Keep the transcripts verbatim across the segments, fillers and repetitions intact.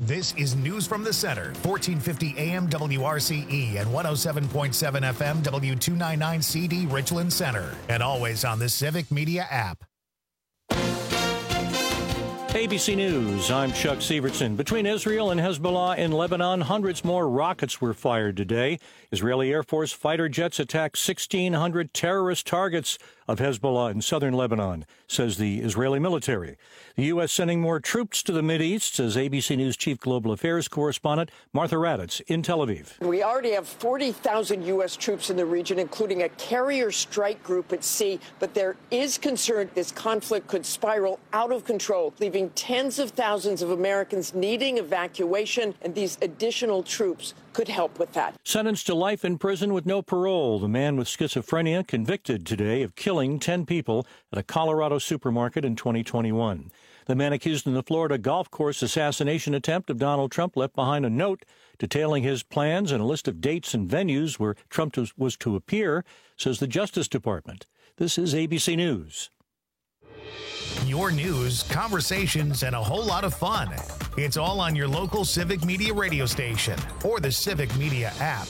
This is News from the Center, fourteen fifty A M W R C E and one oh seven point seven F M W two ninety-nine C D Richland Center, and always on the Civic Media app. A B C News, I'm Chuck Severson. Between Israel and Hezbollah in Lebanon, hundreds more rockets were fired today. Israeli Air Force fighter jets attacked sixteen hundred terrorist targets of Hezbollah in southern Lebanon, says the Israeli military. The U S sending more troops to the Mideast, says A B C News Chief Global Affairs correspondent Martha Raddatz in Tel Aviv. We already have forty thousand U S troops in the region, including a carrier strike group at sea. But there is concern this conflict could spiral out of control, leaving tens of thousands of Americans needing evacuation, and these additional troops could help with that. Sentenced to life in prison with no parole, the man with schizophrenia convicted today of killing ten people at a Colorado supermarket in twenty twenty-one. The man accused in the Florida golf course assassination attempt of Donald Trump left behind a note detailing his plans and a list of dates and venues where Trump was to appear, says the Justice Department. This is A B C News. Your news, conversations, and a whole lot of fun. It's all on your local Civic Media radio station or the Civic Media app.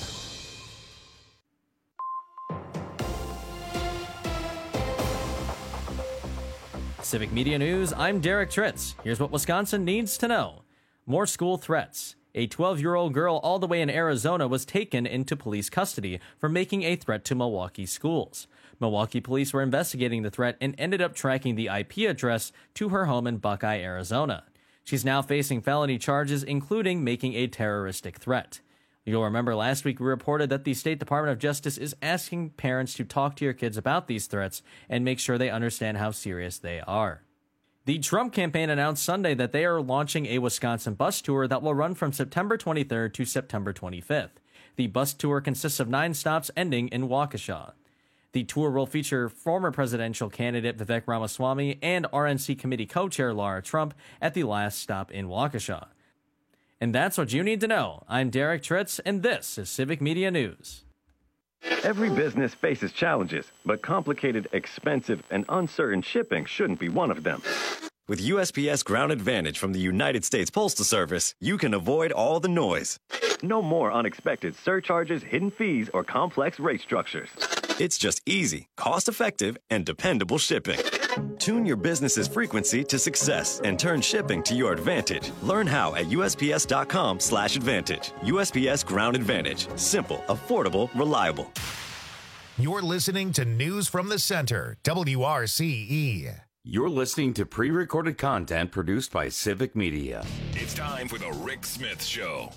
Civic Media News, I'm Derek Tritz. Here's what Wisconsin needs to know. More school threats. A twelve-year-old girl all the way in Arizona was taken into police custody for making a threat to Milwaukee schools. Milwaukee police were investigating the threat and ended up tracking the I P address to her home in Buckeye, Arizona. She's now facing felony charges, including making a terroristic threat. You'll remember last week we reported that the State Department of Justice is asking parents to talk to your kids about these threats and make sure they understand how serious they are. The Trump campaign announced Sunday that they are launching a Wisconsin bus tour that will run from September twenty-third to September twenty-fifth. The bus tour consists of nine stops ending in Waukesha. The tour will feature former presidential candidate Vivek Ramaswamy and R N C committee co-chair Lara Trump at the last stop in Waukesha. And that's what you need to know. I'm Derek Tritz, and this is Civic Media News. Every business faces challenges, but complicated, expensive, and uncertain shipping shouldn't be one of them. With U S P S Ground Advantage from the United States Postal Service, you can avoid all the noise. No more unexpected surcharges, hidden fees, or complex rate structures. It's just easy, cost-effective, and dependable shipping. Tune your business's frequency to success and turn shipping to your advantage. Learn how at U S P S dot com slash advantage. U S P S Ground Advantage. Simple, affordable, reliable. You're listening to News from the Center, W R C E. You're listening to pre-recorded content produced by Civic Media. It's time for the Rick Smith Show.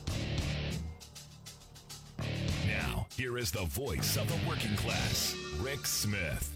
Now, here is the voice of the working class, Rick Smith.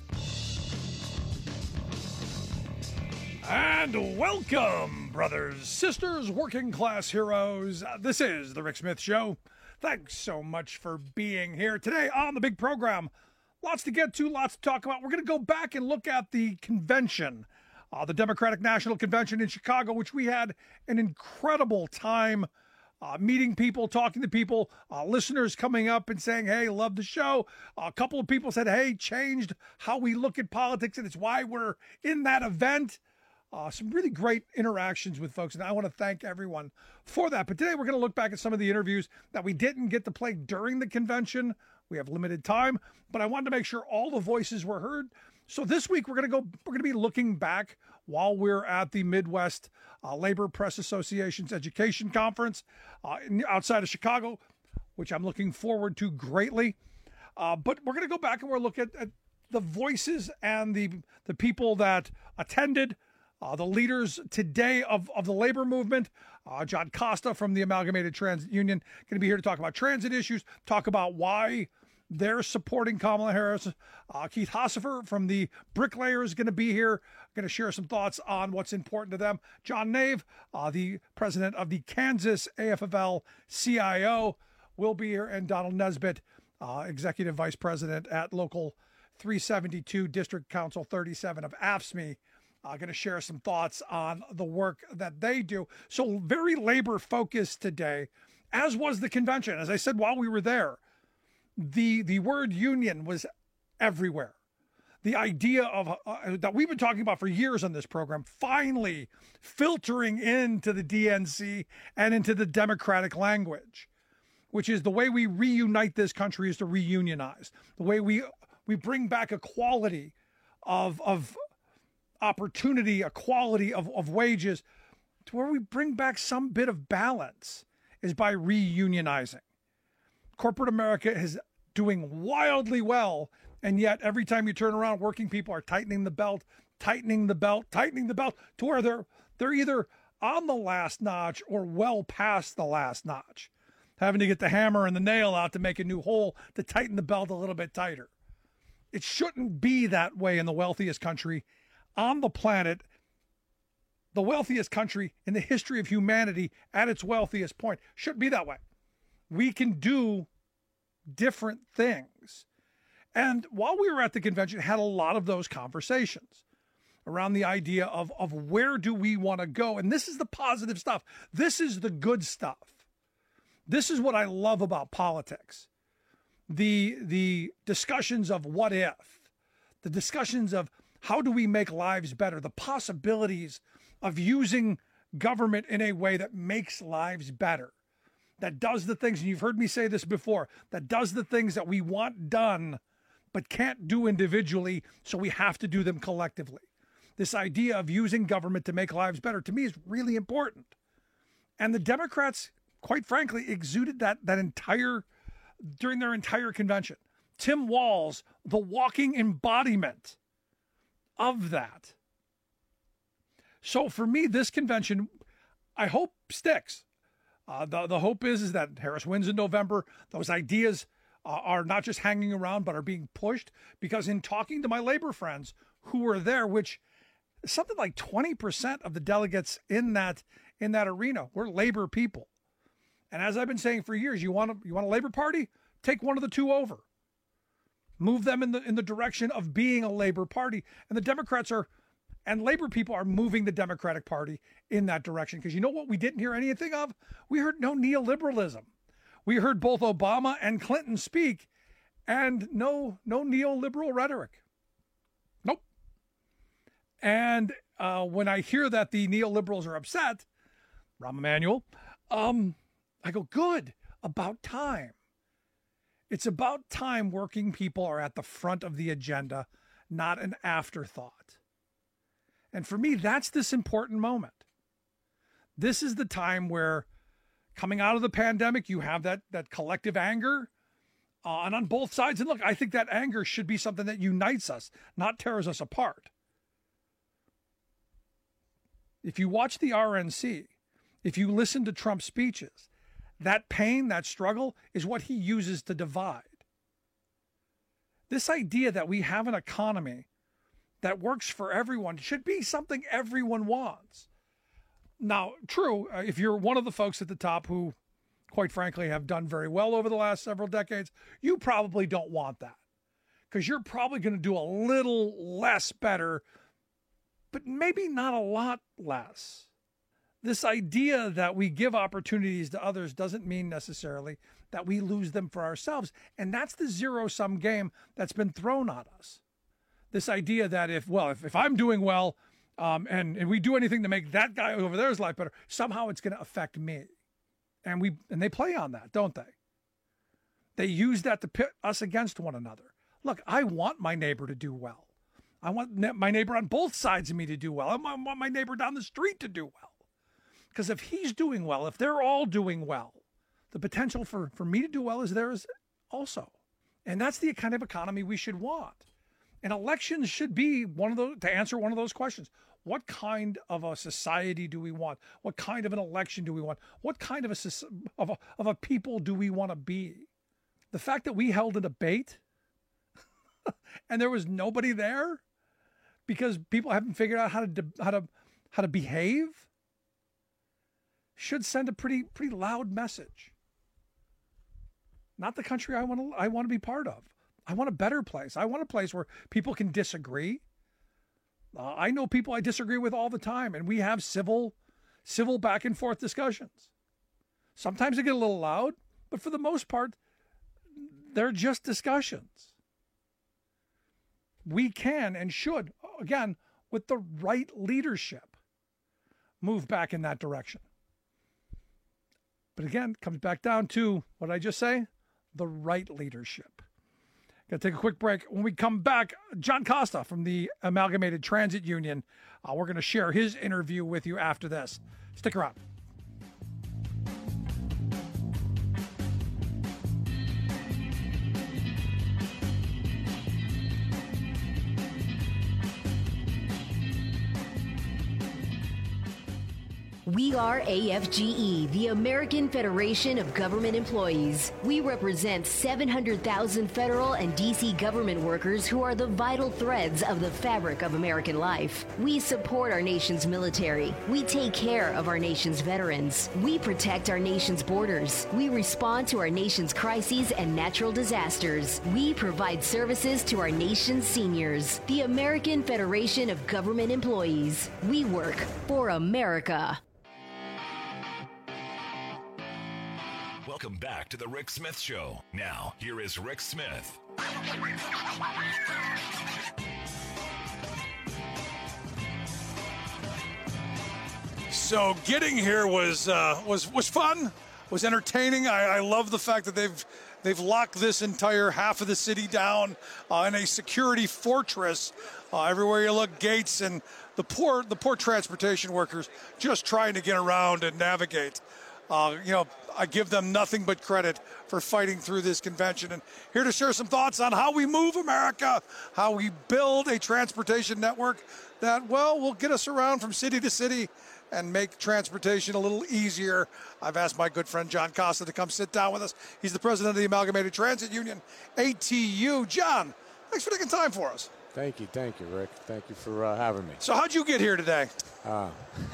And welcome, brothers, sisters, working class heroes. Uh, this is the Rick Smith Show. Thanks so much for being here today on the big program. Lots to get to, lots to talk about. We're going to go back and look at the convention, uh, the Democratic National Convention in Chicago, which we had an incredible time uh, meeting people, talking to people, uh, listeners coming up and saying, hey, love the show. Uh, a couple of people said, hey, changed how we look at politics, and it's why we're in that event. Uh, some really great interactions with folks, and I want to thank everyone for that. But today we're going to look back at some of the interviews that we didn't get to play during the convention. We have limited time, but I wanted to make sure all the voices were heard. So this week we're going to go. We're going to be looking back while we're at the Midwest uh, Labor Press Association's Education Conference uh, in, outside of Chicago, which I'm looking forward to greatly. Uh, but we're going to go back and we're look at, at the voices and the the people that attended. Uh, the leaders today of, of the labor movement, uh, John Costa from the Amalgamated Transit Union, going to be here to talk about transit issues, talk about why they're supporting Kamala Harris. Uh, Keith Hassifer from the Bricklayers is going to be here, going to share some thoughts on what's important to them. John Nave, uh, the president of the Kansas A F F L C I O, will be here, and Donald Nesbitt, uh, executive vice president at Local three seventy-two, District Council thirty-seven of A F S C M E, Uh, going to share some thoughts on the work that they do. So very labor focused today, as was the convention. As I said while we were there, the the word union was everywhere. the idea of uh, that we've been talking about for years on this program finally filtering into the D N C and into the Democratic language, which is the way we reunite this country is to reunionize. The way we we bring back equality of of opportunity, equality of, of wages, to where we bring back some bit of balance is by reunionizing. Corporate America is doing wildly well, and yet every time you turn around, working people are tightening the belt, tightening the belt, tightening the belt, to where they're they're either on the last notch or well past the last notch, having to get the hammer and the nail out to make a new hole to tighten the belt a little bit tighter. It shouldn't be that way in the wealthiest country on the planet, the wealthiest country in the history of humanity at its wealthiest point. Shouldn't be that way. We can do different things. And while we were at the convention, had a lot of those conversations around the idea of, of where do we want to go? And this is the positive stuff. This is the good stuff. This is what I love about politics. The, the discussions of what if, the discussions of how do we make lives better, the possibilities of using government in a way that makes lives better, that does the things, and you've heard me say this before, that does the things that we want done but can't do individually, so we have to do them collectively. This idea of using government to make lives better, to me, is really important. And the Democrats, quite frankly, exuded that that entire, during their entire convention. Tim Walz, the walking embodiment of that. So for me, this convention, I hope sticks. Uh, the, the hope is, is that Harris wins in November. Those ideas uh, are not just hanging around, but are being pushed, because in talking to my labor friends who were there, which something like twenty percent of the delegates in that in that arena were labor people. And as I've been saying for years, you want a, you want a Labor Party? Take one of the two over. Move them in the in the direction of being a Labor Party. And the Democrats are, and labor people are moving the Democratic Party in that direction. Because you know what we didn't hear anything of? We heard no neoliberalism. We heard both Obama and Clinton speak, and no no neoliberal rhetoric. Nope. And uh, when I hear that the neoliberals are upset, Rahm Emanuel, um, I go, good, about time. It's about time working people are at the front of the agenda, not an afterthought. And for me, that's this important moment. This is the time where, coming out of the pandemic, you have that, that collective anger, uh, and on both sides. And look, I think that anger should be something that unites us, not tears us apart. If you watch the R N C, if you listen to Trump's speeches, that pain, that struggle is what he uses to divide. This idea that we have an economy that works for everyone should be something everyone wants. Now, true, if you're one of the folks at the top who, quite frankly, have done very well over the last several decades, you probably don't want that, because you're probably going to do a little less better, but maybe not a lot less. This idea that we give opportunities to others doesn't mean necessarily that we lose them for ourselves. And that's the zero-sum game that's been thrown on us. This idea that if, well, if, if I'm doing well um, and, and we do anything to make that guy over there's life better, somehow it's going to affect me. And we and they play on that, don't they? They use that to pit us against one another. Look, I want my neighbor to do well. I want my neighbor on both sides of me to do well. I want my neighbor down the street to do well. Because if he's doing well, if they're all doing well, the potential for, for me to do well is there is also. And that's the kind of economy we should want. And elections should be one of those, to answer one of those questions. What kind of a society do we want? What kind of an election do we want? What kind of a, of a, of a people do we want to be? The fact that we held a debate and there was nobody there because people haven't figured out how to, how to, how to behave, should send a pretty pretty loud message. Not the country I want to I want to be part of. I want a better place. I want a place where people can disagree. Uh, I know people I disagree with all the time, and we have civil civil back and forth discussions. Sometimes they get a little loud, but for the most part, they're just discussions. we can and should, again, with the right leadership, move back in that direction. But again, it comes back down to what I just say, the right leadership. Got to take a quick break. When we come back, John Costa from the Amalgamated Transit Union, uh, we're going to share his interview with you after this. Stick around. We are A F G E, the American Federation of Government Employees. We represent seven hundred thousand federal and D C government workers who are the vital threads of the fabric of American life. We support our nation's military. We take care of our nation's veterans. We protect our nation's borders. We respond to our nation's crises and natural disasters. We provide services to our nation's seniors. The American Federation of Government Employees. We work for America. Welcome back to the Rick Smith Show. Now, here is Rick Smith. So getting here was uh, was was fun, was entertaining. I, I love the fact that they've they've locked this entire half of the city down uh, in a security fortress. Uh, everywhere you look, gates, and the poor the poor transportation workers just trying to get around and navigate. Uh, you know, I give them nothing but credit for fighting through this convention. And here to share some thoughts on how we move America, how we build a transportation network that, well, will get us around from city to city and make transportation a little easier. I've asked my good friend John Costa to come sit down with us. He's the president of the Amalgamated Transit Union, A T U. John, thanks for taking time for us. Thank you, thank you, Rick. Thank you for uh, having me. So how'd you get here today? Uh,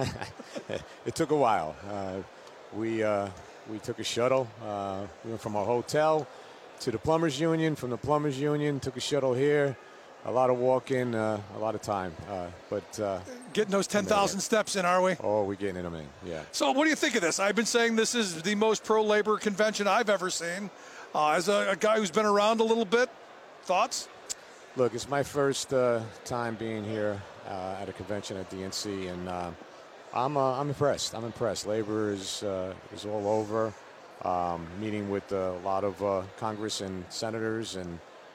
it took a while. Uh, We uh, we took a shuttle. Uh, we went from our hotel to the Plumbers Union. From the Plumbers Union, took a shuttle here. A lot of walking, uh, a lot of time. Uh, but uh, getting those ten thousand steps in, are we? Oh, we're getting them in. Yeah. So, what do you think of this? I've been saying this is the most pro-labor convention I've ever seen. Uh, as a, a guy who's been around a little bit, thoughts? Look, it's my first uh, time being here uh, at a convention at D N C, and. Uh, I'm uh, I'm impressed. I'm impressed. Labor is uh, is all over. Um, meeting with uh, a lot of uh, Congress and senators and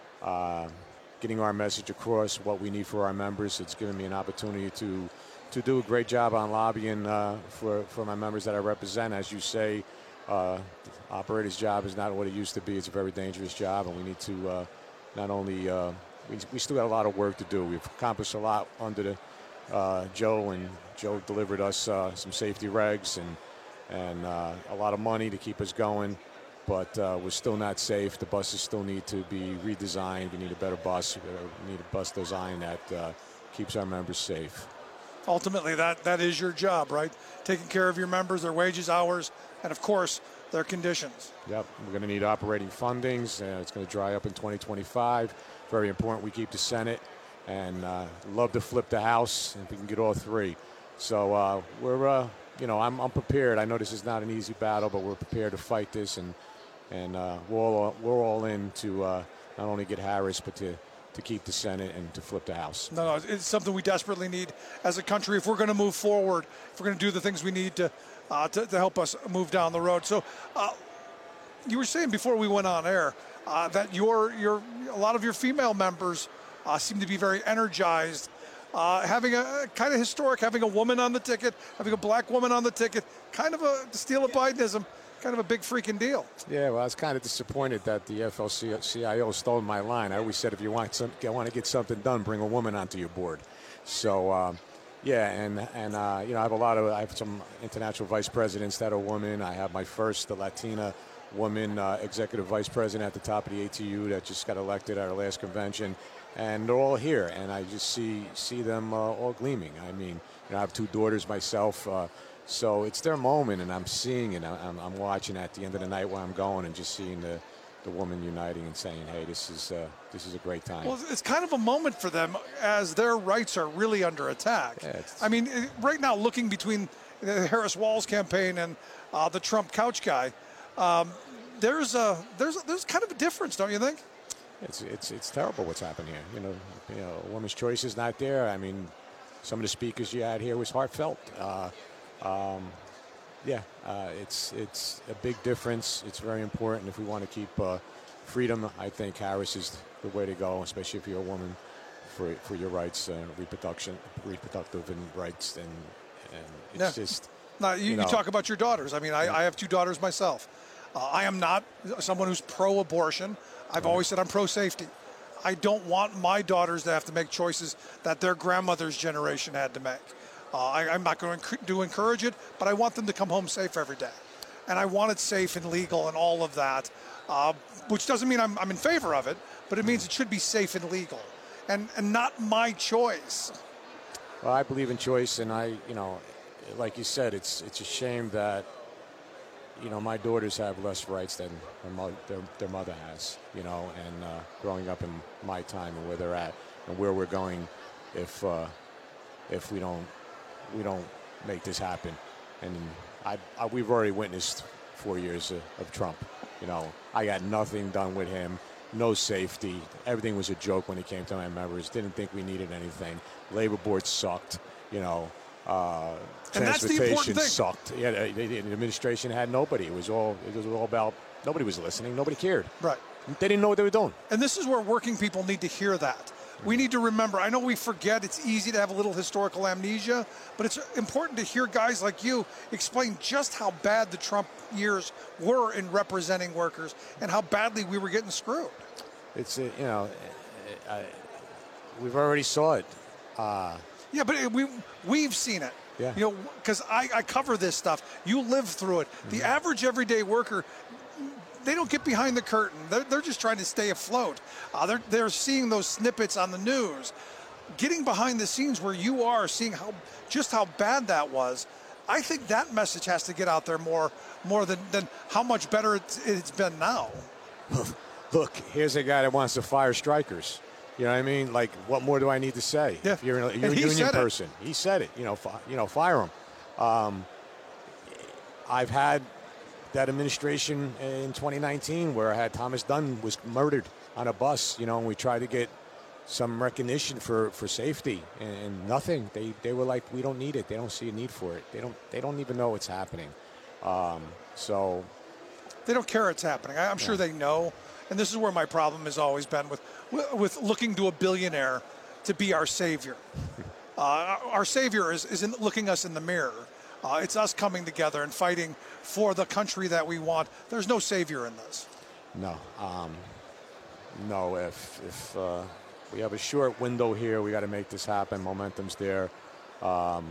uh, getting our message across, what we need for our members. It's given me an opportunity to to do a great job on lobbying uh, for for my members that I represent. As you say, uh, the operator's job is not what it used to be. It's a very dangerous job, and we need to uh, not only uh, we we still got a lot of work to do. We've accomplished a lot under the uh, Joe and. Joe delivered us uh, some safety regs and and uh, a lot of money to keep us going, but uh, we're still not safe. The buses still need to be redesigned. We need a better bus. We need a bus design that uh, keeps our members safe. Ultimately, that, that is your job, right? Taking care of your members, their wages, hours, and, of course, their conditions. Yep. We're going to need operating fundings. Uh, it's going to dry up in twenty twenty-five. Very important we keep the Senate, and uh, love to flip the House if we can get all three. So uh, we're, uh, you know, I'm, I'm prepared. I know this is not an easy battle, but we're prepared to fight this, and and uh, we're all we're all in to uh, not only get Harris, but to to keep the Senate and to flip the House. No, no, it's something we desperately need as a country if we're going to move forward. If we're going to do the things we need to uh, to, to help us move down the road. So, uh, you were saying before we went on air uh, that your your a lot of your female members uh, seem to be very energized. Uh, having a, a kind of historic, having a woman on the ticket, having a black woman on the ticket, kind of a, to steal a Bidenism, kind of a big freaking deal. Yeah, well, I was kind of disappointed that the F L C I O stole my line. I always said if you want some, you want to get something done, bring a woman onto your board. So, um, yeah, and and uh, you know, I have a lot of, I have some international vice presidents that are women. I have my first the Latina woman uh, executive vice president at the top of the A T U that just got elected at our last convention. And they're all here, and I just see see them uh, all gleaming. I mean, you know, I have two daughters myself, uh, so it's their moment, and I'm seeing it. I'm, I'm watching at the end of the night where I'm going, and just seeing the, the woman uniting and saying, "Hey, this is uh, this is a great time." Well, it's kind of a moment for them as their rights are really under attack. Yeah, I mean, right now, looking between the Harris-Walz campaign and uh, the Trump couch guy, um, there's a there's there's kind of a difference, don't you think? It's it's it's terrible what's happened here. You know, you know, a woman's choice is not there. I mean, some of the speakers you had here was heartfelt. Uh, um, yeah, uh, it's it's a big difference. It's very important if we want to keep uh, freedom. I think Harris is the way to go, especially if you're a woman, for for your rights, uh, reproduction, reproductive and rights, and and it's yeah. just. Now, you, you, know, you talk about your daughters. I mean, I, I have two daughters myself. Uh, I am not someone who's pro-abortion. I've right. always said I'm pro-safety. I don't want my daughters to have to make choices that their grandmother's generation had to make. Uh, I, I'm not going to encourage it, but I want them to come home safe every day. And I want it safe and legal and all of that, uh, which doesn't mean I'm, I'm in favor of it, but it means it should be safe and legal and, and not my choice. Well, I believe in choice, and I, you know, like you said, it's it's a shame that, you know, my daughters have less rights than their, mo- their, their mother has, you know, and uh, growing up in my time and where they're at and where we're going if uh, if we don't we don't make this happen. And I, I we've already witnessed four years of, of Trump. You know, I got nothing done with him, no safety. Everything was a joke when it came to my members. Didn't think we needed anything. Labor board sucked, you know. Uh, and transportation that's sucked. Yeah, the, the administration had nobody. It was all it was all about nobody was listening. Nobody cared. Right. They didn't know what they were doing. And this is where working people need to hear that. We need to remember. I know we forget. It's easy to have a little historical amnesia, but it's important to hear guys like you explain just how bad the Trump years were in representing workers and how badly we were getting screwed. It's uh, you know, I, we've already saw it. Uh, Yeah, but it, we, we've seen it. Yeah. You know, because I, I cover this stuff. You live through it. Mm-hmm. The average everyday worker, they don't get behind the curtain. They're, they're just trying to stay afloat. Uh, they're, they're seeing those snippets on the news. Getting behind the scenes where you are, seeing how just how bad that was, I think that message has to get out there more more than, than how much better it's, it's been now. Look, here's a guy that wants to fire strikers. You know what I mean? Like, what more do I need to say? Yeah. If you're, a, you're a union person. It. He said it. You know, fi- you know, fire him. Um, I've had that administration in twenty nineteen where I had Thomas Dunn was murdered on a bus. You know, and we tried to get some recognition for, for safety, and, and nothing. They they were like, we don't need it. They don't see a need for it. They don't they don't even know it's happening. Um, so they don't care it's happening. I, I'm yeah. sure they know. And this is where my problem has always been with with looking to a billionaire to be our savior. Uh, our savior is, is in looking us in the mirror. Uh, it's us coming together and fighting for the country that we want. There's no savior in this. No. Um, no, if, if uh, we have a short window here, we got to make this happen. Momentum's there. Um,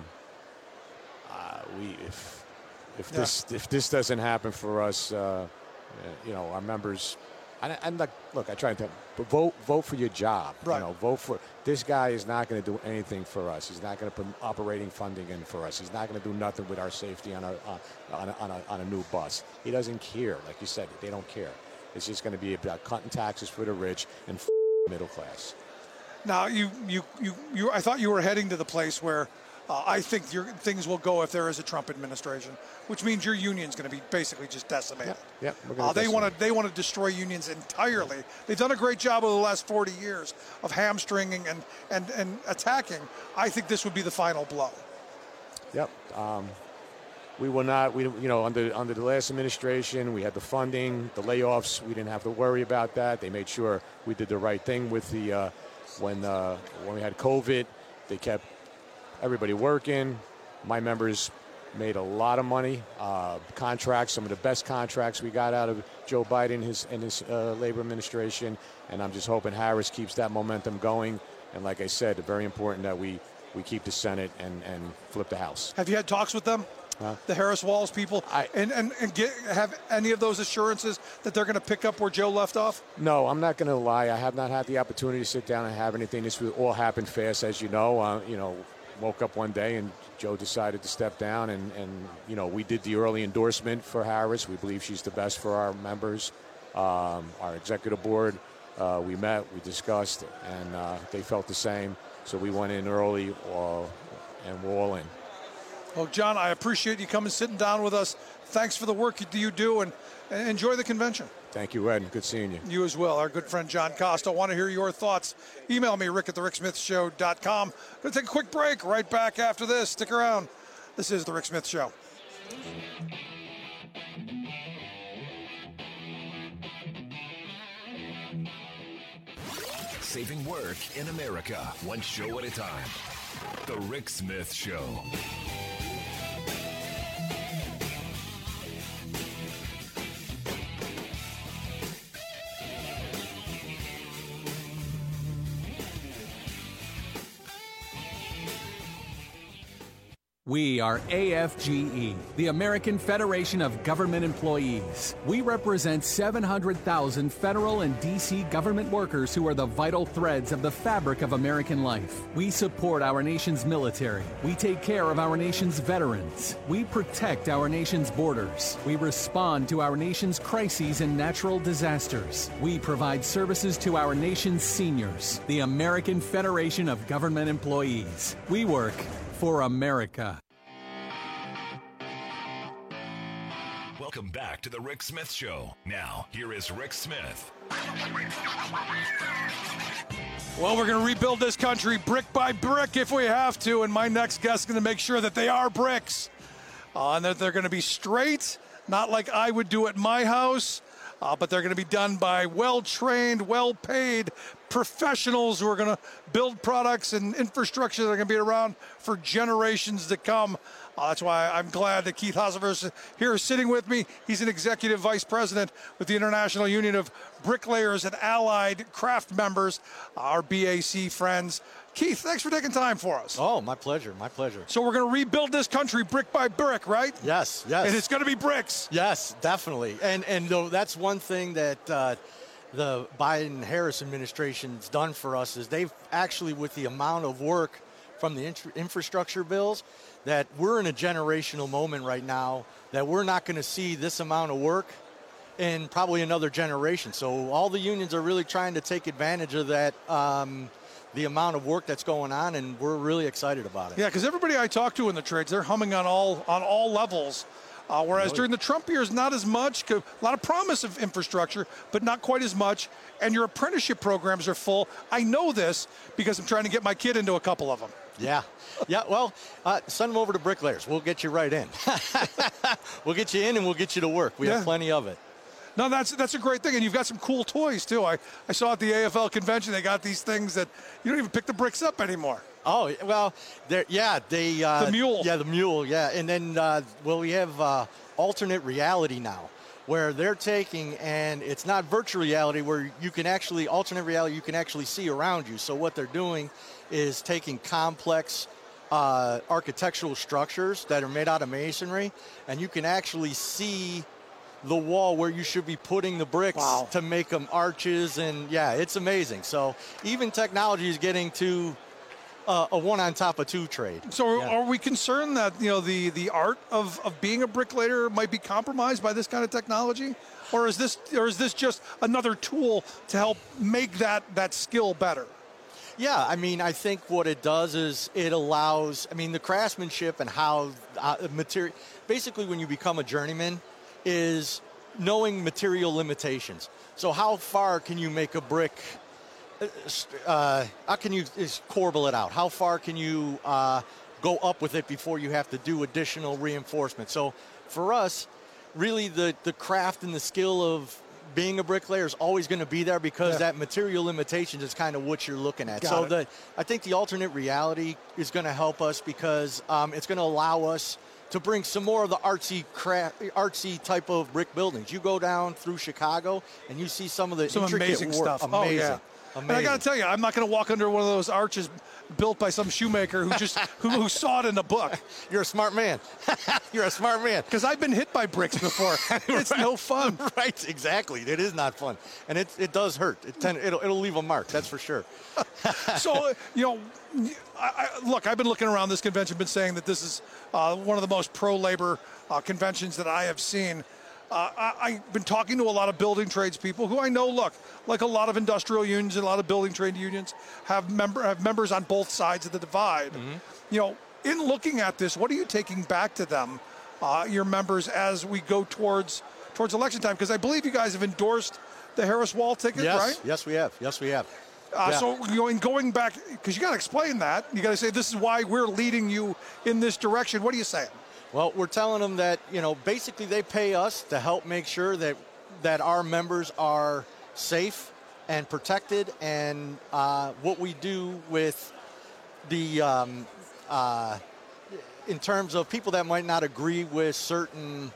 uh, we if if yeah. this if this doesn't happen for us, uh, you know, our members. And, and like, look, I try to vote. Vote for your job. Right. You know, vote for this guy. Is not going to do anything for us. He's not going to put operating funding in for us. He's not going to do nothing with our safety on a uh, on a, on a on a new bus. He doesn't care. Like you said, they don't care. It's just going to be about cutting taxes for the rich and f- middle class. Now, you you you you. I thought you were heading to the place where. Uh, I think your, things will go if there is a Trump administration, which means your union's going to be basically just decimated. Yeah, yeah, uh, they want to they want to destroy unions entirely. They've done a great job over the last forty years of hamstringing and, and, and attacking. I think this would be the final blow. Yep. Um, we will not. We you know under under the last administration, we had the funding, the layoffs. We didn't have to worry about that. They made sure we did the right thing with the uh, when uh, when we had COVID. They kept everybody working. My members made a lot of money. Uh, contracts, some of the best contracts we got out of Joe Biden his, and his uh, labor administration. And I'm just hoping Harris keeps that momentum going. And like I said, very important that we, we keep the Senate and, and flip the House. Have you had talks with them? Huh? The Harris Walls people? I, and and, and get, have any of those assurances that they're going to pick up where Joe left off? No, I'm not going to lie. I have not had the opportunity to sit down and have anything. This all happened fast, as you know. Uh, you know, woke up one day and Joe decided to step down, and, and you know we did the early endorsement for Harris. We believe she's the best for our members. Um, our executive board, uh, we met, we discussed, and uh, they felt the same. So we went in early, uh, and we're all in. Well, John, I appreciate you coming, sitting down with us. thanks for the work that you do, and, and enjoy the convention. Thank you, Ed. Good seeing you. You as well. Our good friend John Costa. I want to hear your thoughts. Email me, rick at the rick smith show dot com. Going to take a quick break. Right back after this. Stick around. This is The Rick Smith Show. Saving work in America, one show at a time. The Rick Smith Show. We are A F G E, the American Federation of Government Employees. We represent seven hundred thousand federal and D C government workers who are the vital threads of the fabric of American life. We support our nation's military. We take care of our nation's veterans. We protect our nation's borders. We respond to our nation's crises and natural disasters. We provide services to our nation's seniors. The American Federation of Government Employees. We work for America. Welcome back to the Rick Smith Show. Now, here is Rick Smith. Well, we're going to rebuild this country brick by brick if we have to, and my next guest is going to make sure that they are bricks. Uh, and that they're going to be straight, not like I would do at my house, uh, but they're going to be done by well-trained, well-paid professionals who are going to build products and infrastructure that are going to be around for generations to come. Uh, that's why I'm glad that Keith Hasever here is sitting with me. He's an executive vice president with the International Union of Bricklayers and Allied Craft Members, our B A C friends. Keith, thanks for taking time for us. Oh, my pleasure, my pleasure. So we're going to rebuild this country brick by brick, right? Yes, yes. And it's going to be bricks. Yes, definitely. And and though that's one thing that uh, the Biden-Harris administration's done for us is they've actually, with the amount of work from the int- infrastructure bills, that we're in a generational moment right now that we're not going to see this amount of work in probably another generation. So all the unions are really trying to take advantage of that, um, the amount of work that's going on, and we're really excited about it. Yeah, because everybody I talk to in the trades, they're humming on all on all levels. Uh, whereas really? During the Trump years, not as much. A lot of promise of infrastructure, but not quite as much. And your apprenticeship programs are full. I know this because I'm trying to get my kid into a couple of them. Yeah. Yeah, well, uh, send them over to Bricklayers. We'll get you right in. We'll get you in and we'll get you to work. We yeah. have plenty of it. No, that's that's a great thing. And you've got some cool toys, too. I, I saw at the A F L convention, they got these things that you don't even pick the bricks up anymore. Oh, well, yeah, they... Uh, the mule. Yeah, the mule, yeah. And then, uh, well, we have uh, alternate reality now, where they're taking, and it's not virtual reality, where you can actually, alternate reality, you can actually see around you. So what they're doing is taking complex uh, architectural structures that are made out of masonry, and you can actually see the wall where you should be putting the bricks wow. to make them arches, and yeah, it's amazing. So even technology is getting to uh, a one on top of two trade. So yeah. are we concerned that, you know, the, the art of, of being a bricklayer might be compromised by this kind of technology? Or is this or is this just another tool to help make that, that skill better? Yeah, I mean, I think what it does is it allows, I mean, the craftsmanship and how uh, material, basically when you become a journeyman is knowing material limitations. So how far can you make a brick, uh, how can you is corbel it out? How far can you uh, go up with it before you have to do additional reinforcement? So for us, really the, the craft and the skill of being a bricklayer is always going to be there because yeah. that material limitations is kind of what you're looking at. Got so it. the I think the alternate reality is going to help us because um, it's going to allow us to bring some more of the artsy craft, artsy type of brick buildings. You go down through Chicago and you see some of the some intricate amazing work. stuff. Amazing. Oh, yeah. Amazing. And I got to tell you, I'm not going to walk under one of those arches built by some shoemaker who just who, who saw it in a book. You're a smart man. You're a smart man. Because I've been hit by bricks before. It's right. no fun. Right, exactly. It is not fun, and it it does hurt. It tend, it'll it'll leave a mark. That's for sure. So you know, I, I, look, I've been looking around this convention, been saying that this is uh, one of the most pro-labor uh, conventions that I have seen. Uh, I, I've been talking to a lot of building trades people who I know, look, like a lot of industrial unions and a lot of building trade unions have member have members on both sides of the divide. Mm-hmm. You know, in looking at this, what are you taking back to them uh, your members as we go towards towards election time? Because I believe you guys have endorsed the Harris Wall ticket, yes, right? Yes, we have. Yes, we have. Uh, yeah. So going going back, because you got to explain that. You got to say this is why we're leading you in this direction. What are you saying? Well, we're telling them that, you know, basically they pay us to help make sure that that our members are safe and protected, and uh, what we do with the um, uh, in terms of people that might not agree with certain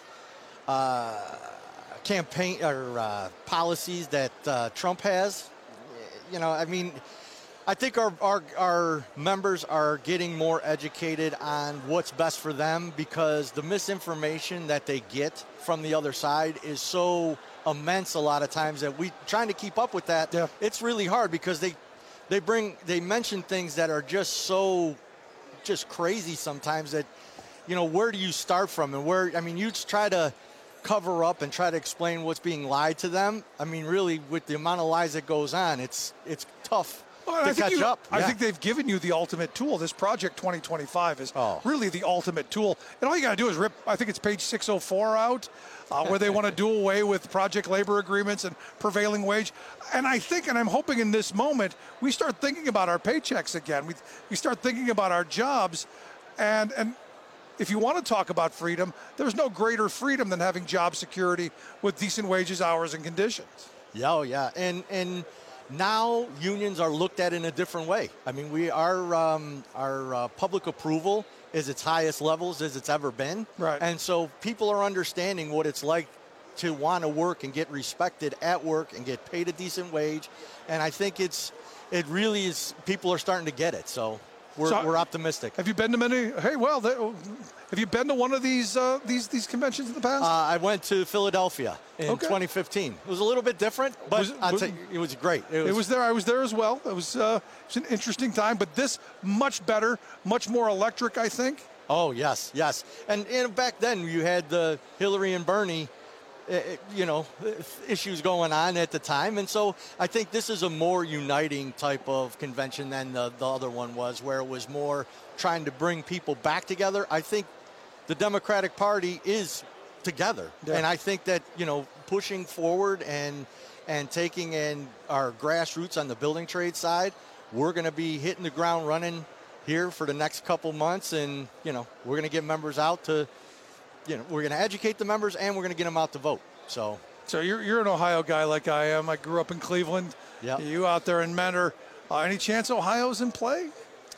uh, campaign or uh, policies that uh, Trump has. You know, I mean, I think our, our our members are getting more educated on what's best for them, because the misinformation that they get from the other side is so immense a lot of times that we trying to keep up with that. Yeah. It's really hard because they they bring they mention things that are just so just crazy sometimes that, you know, where do you start from? And where, I mean, you just try to cover up and try to explain what's being lied to them. I mean, really, with the amount of lies that goes on, it's it's tough well, to I think catch you, up. I yeah. think they've given you the ultimate tool. This Project twenty twenty-five is oh. really the ultimate tool. And all you got to do is rip, I think it's page six oh four out, uh, where they want to do away with project labor agreements and prevailing wage. And I think, and I'm hoping in this moment, we start thinking about our paychecks again. We, we start thinking about our jobs. And, and if you want to talk about freedom, there's no greater freedom than having job security with decent wages, hours, and conditions. Yeah, oh, yeah. And, and now unions are looked at in a different way. I mean, we our um, our uh, public approval is its highest levels as it's ever been. Right. And so people are understanding what it's like to want to work and get respected at work and get paid a decent wage. And I think it's it really is, people are starting to get it. So we're, so, we're optimistic. Have you been to many? Hey, well, they, have you been to one of these uh, these these conventions in the past? Uh, I went to Philadelphia in okay. twenty fifteen. It was a little bit different, but was, I'd was, say it was great. It was, it was there. I was there as well. It was, uh, it was an interesting time, but this much better, much more electric, I think. Oh, yes, yes. And, and back then you had the Hillary and Bernie, uh, you know, issues going on at the time. And so I think this is a more uniting type of convention than the, the other one was, where it was more trying to bring people back together. I think the Democratic Party is together. Yeah. And I think that, you know, pushing forward and and taking in our grassroots on the building trade side, we're going to be hitting the ground running here for the next couple months. And, you know, we're going to get members out to, you know, we're going to educate the members, and we're going to get them out to vote. So so you're, you're an Ohio guy like I am. I grew up in Cleveland. Yeah. You out there in Mentor. Uh, any chance Ohio's in play?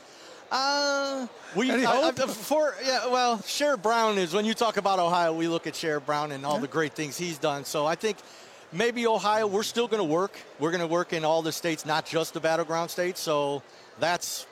Uh, we I, I, for yeah. Well, Sherrod Brown is, when you talk about Ohio, we look at Sherrod Brown and all yeah. the great things he's done. So I think maybe Ohio, we're still going to work. We're going to work in all the states, not just the battleground states. So that's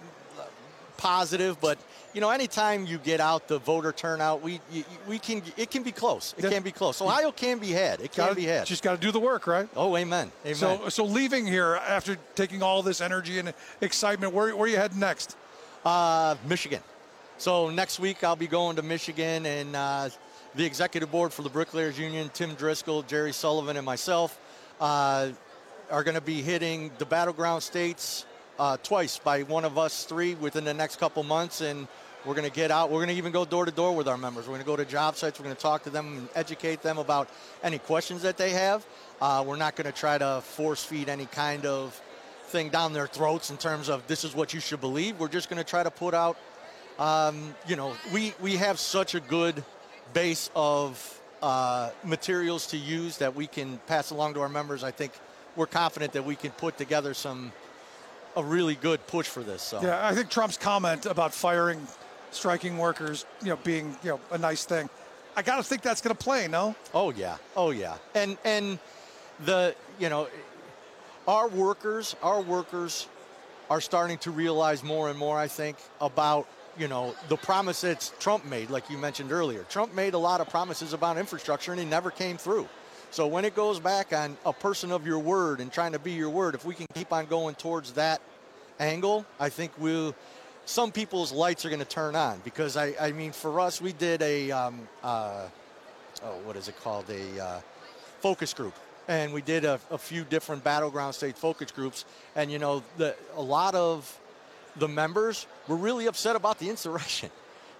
positive. But you know, anytime you get out the voter turnout, we you, we can it can be close. It yeah. can be close. Ohio can be had. It can gotta, be had. Just got to do the work, right? Oh, amen. Amen. So so leaving here after taking all this energy and excitement, where where are you heading next? Uh, Michigan. So next week I'll be going to Michigan, and uh, the executive board for the Bricklayers Union, Tim Driscoll, Jerry Sullivan, and myself uh, are going to be hitting the battleground states uh, twice by one of us three within the next couple months, and we're going to get out. We're going to even go door to door with our members. We're going to go to job sites. We're going to talk to them and educate them about any questions that they have. Uh, we're not going to try to force feed any kind of thing down their throats in terms of this is what you should believe. We're just going to try to put out, um, you know, we, we have such a good base of uh, materials to use that we can pass along to our members. I think we're confident that we can put together some, a really good push for this. So. Yeah, I think Trump's comment about firing striking workers, you know, being, you know, a nice thing, I got to think that's going to play, no? Oh, yeah. Oh, yeah. And, and the, you know, Our workers, our workers are starting to realize more and more, I think, about, you know, the promise that Trump made, like you mentioned earlier. Trump made a lot of promises about infrastructure, and he never came through. So when it goes back on a person of your word and trying to be your word, if we can keep on going towards that angle, I think we'll, some people's lights are going to turn on. Because, I, I mean, for us, we did a, um, uh, oh, what is it called, a uh, focus group. And we did a, a few different battleground state focus groups. And, you know, the, a lot of the members were really upset about the insurrection.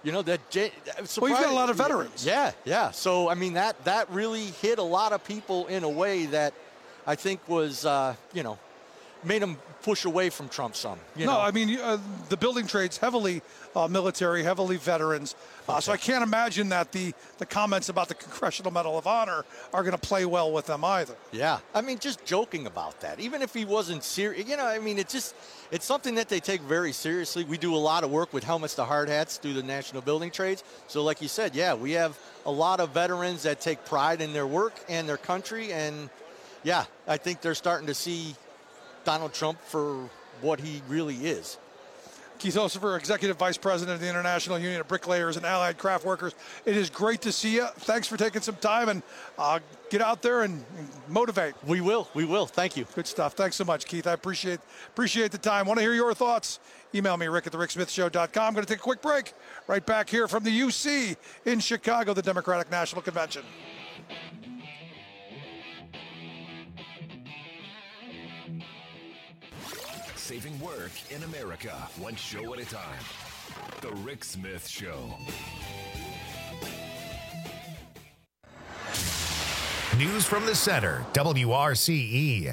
You know, that. Well, you've got a lot of veterans. Yeah, yeah. So, I mean, that, that really hit a lot of people in a way that I think was, uh, you know, made them push away from Trump some. You no, know? I mean, uh, the building trades heavily uh, military, heavily veterans. Uh, okay. So I can't imagine that the, the comments about the Congressional Medal of Honor are going to play well with them either. Yeah. I mean, just joking about that. Even if he wasn't serious, you know, I mean, it's just, it's something that they take very seriously. We do a lot of work with helmets to hard hats through the National Building Trades. So like you said, yeah, we have a lot of veterans that take pride in their work and their country. And yeah, I think they're starting to see Donald Trump for what he really is. Keith Ossifer, Executive Vice President of the International Union of Bricklayers and Allied Craft Workers. It is great to see you. Thanks for taking some time, and uh, get out there and, and motivate. We will. We will. Thank you. Good stuff. Thanks so much, Keith. I appreciate appreciate the time. Want to hear your thoughts? Email me, Rick at the Rick Smith Show dot com. I'm going to take a quick break. Right back here from the U C in Chicago, the Democratic National Convention. Saving work in America, one show at a time. The Rick Smith Show. News from the center, W R C E.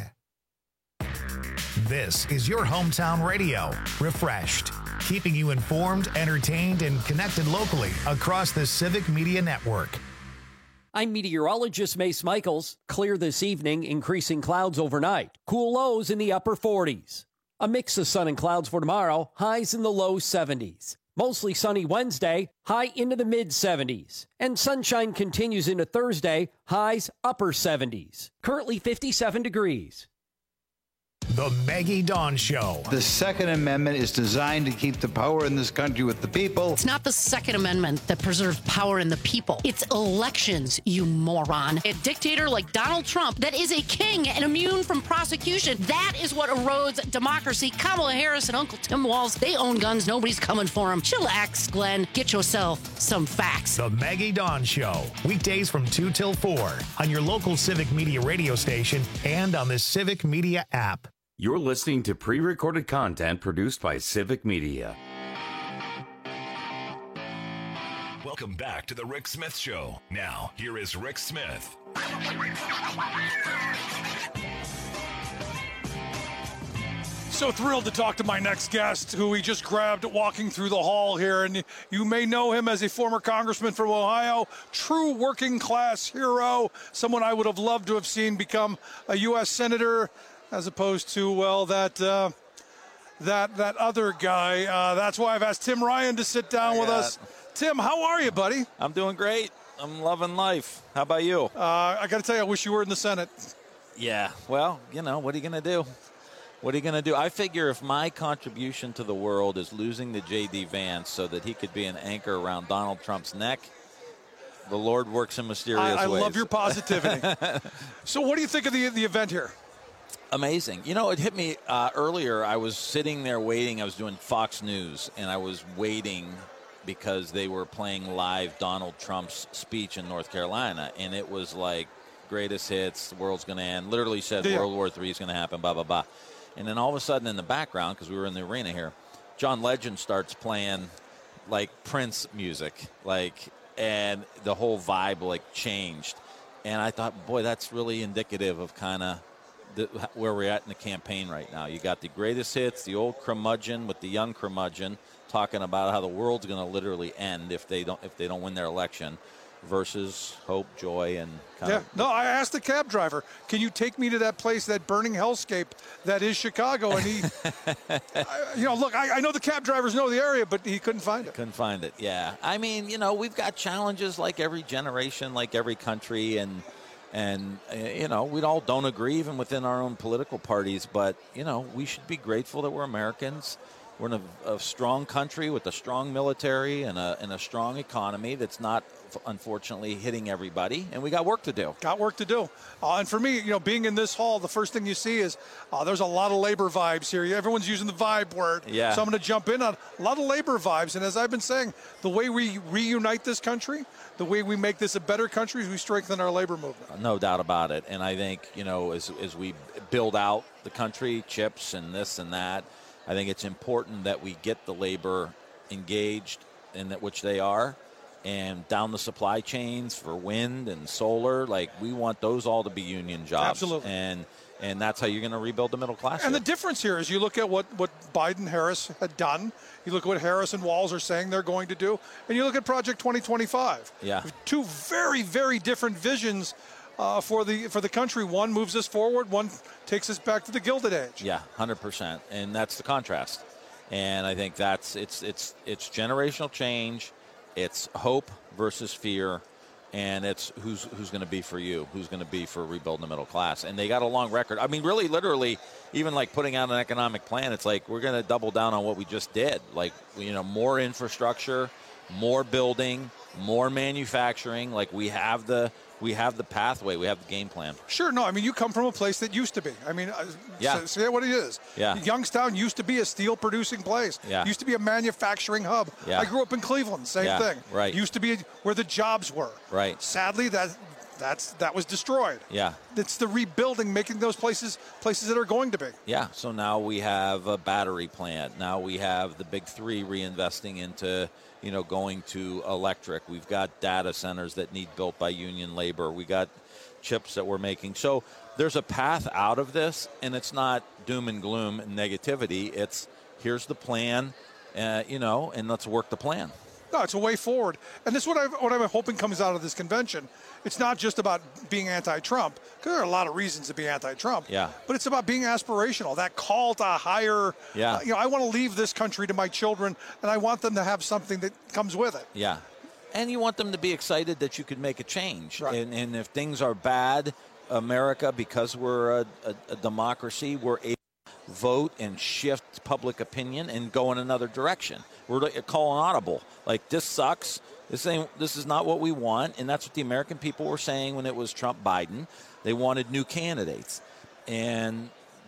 This is your hometown radio, refreshed, keeping you informed, entertained, and connected locally across the Civic Media Network. I'm meteorologist Mace Michaels. Clear this evening, increasing clouds overnight. Cool lows in the upper forties. A mix of sun and clouds for tomorrow, highs in the low seventies. Mostly sunny Wednesday, high into the mid seventies. And sunshine continues into Thursday, highs upper seventies. Currently fifty-seven degrees. The Maggie Dawn Show. The Second Amendment is designed to keep the power in this country with the people. It's not the Second Amendment that preserves power in the people. It's elections, you moron. A dictator like Donald Trump that is a king and immune from prosecution. That is what erodes democracy. Kamala Harris and Uncle Tim Walz, they own guns. Nobody's coming for them. Chillax, Glenn. Get yourself some facts. The Maggie Dawn Show. Weekdays from two till four on your local Civic Media radio station and on the Civic Media app. You're listening to pre-recorded content produced by Civic Media. Welcome back to the Rick Smith Show. Now, here is Rick Smith. So thrilled to talk to my next guest, who we just grabbed walking through the hall here. And you may know him as a former congressman from Ohio, true working class hero, someone I would have loved to have seen become a U S senator, as opposed to, well, that uh, that that other guy. Uh, that's why I've asked Tim Ryan to sit down with us. Tim, how are you, buddy? I'm doing great. I'm loving life. How about you? Uh, I got to tell you, I wish you were in the Senate. Yeah, well, you know, what are you going to do? What are you going to do? I figure if my contribution to the world is losing to J D. Vance so that he could be an anchor around Donald Trump's neck, the Lord works in mysterious I, I ways. I love your positivity. So what do you think of the the event here? Amazing. You know, it hit me uh, earlier. I was sitting there waiting. I was doing Fox News, and I was waiting because they were playing live Donald Trump's speech in North Carolina, and it was like, greatest hits, the world's going to end. Literally said yeah. World War Three is going to happen, blah, blah, blah. And then all of a sudden in the background, because we were in the arena here, John Legend starts playing, like, Prince music, like, and the whole vibe, like, changed. And I thought, boy, that's really indicative of kind of The, where we're at in the campaign right now. You got the greatest hits, the old curmudgeon with the young curmudgeon talking about how the world's going to literally end if they don't if they don't win their election, versus hope, joy, and kind yeah. of. No, I asked the cab driver, "Can you take me to that place, that burning hellscape that is Chicago?" And he, I, you know, look, I, I know the cab drivers know the area, but he couldn't find it. Couldn't find it. Yeah, I mean, you know, we've got challenges like every generation, like every country, and. And, uh, you know, we all don't agree even within our own political parties, but, you know, we should be grateful that we're Americans. We're in a, a strong country with a strong military and a, and a strong economy that's not, unfortunately, hitting everybody. And we got work to do. Got work to do. Uh, and for me, you know, being in this hall, the first thing you see is uh, there's a lot of labor vibes here. Everyone's using the vibe word. Yeah. So I'm going to jump in on a lot of labor vibes. And as I've been saying, the way we reunite this country, the way we make this a better country is we strengthen our labor movement. No doubt about it. And I think, you know, as, as we build out the country, chips and this and that, I think it's important that we get the labor engaged in that which they are, and down the supply chains for wind and solar, like we want those all to be union jobs. Absolutely. And and that's how you're going to rebuild the middle class. And here. the difference here is you look at what, what Biden Harris had done, you look at what Harris and Walz are saying they're going to do, and you look at Project twenty twenty-five. Yeah. Two very, very different visions uh, for the for the country. One moves us forward, one takes us back to the Gilded Age. Yeah, one hundred percent. And that's the contrast. And I think that's it's it's it's generational change. It's hope versus fear, and it's who's who's going to be for you, who's going to be for rebuilding the middle class. And they got a long record. I mean, really, literally, even like putting out an economic plan, it's like we're going to double down on what we just did. Like, you know, more infrastructure, more building, more manufacturing. Like we have the we have the pathway, we have the game plan. Sure, no, I mean, you come from a place that used to be. I mean, yeah. say, say what it is. Yeah. Youngstown used to be a steel-producing place. Yeah. Used to be a manufacturing hub. Yeah. I grew up in Cleveland, same Yeah, thing. right. Used to be where the jobs were. Right. Sadly, that that's that was destroyed. Yeah. It's the rebuilding, making those places places that are going to be. Yeah, so now we have a battery plant. Now we have the big three reinvesting into, you know, going to electric. We've got data centers that need built by union labor. We got chips that we're making. So there's a path out of this, and it's not doom and gloom and negativity. It's here's the plan, uh, you know, and let's work the plan. No, it's a way forward. And this is what, I've, what I'm hoping comes out of this convention. It's not just about being anti-Trump, because there are a lot of reasons to be anti-Trump. Yeah. But it's about being aspirational, that call to higher, Yeah. uh, you know, I want to leave this country to my children, and I want them to have something that comes with it. Yeah. And you want them to be excited that you could make a change. Right. And, and if things are bad, America, because we're a, a, a democracy, we're able to vote and shift public opinion and go in another direction. We're like calling audible. Like, this sucks. This ain't, this is not what we want. And that's what the American people were saying when it was Trump-Biden. They wanted new candidates. And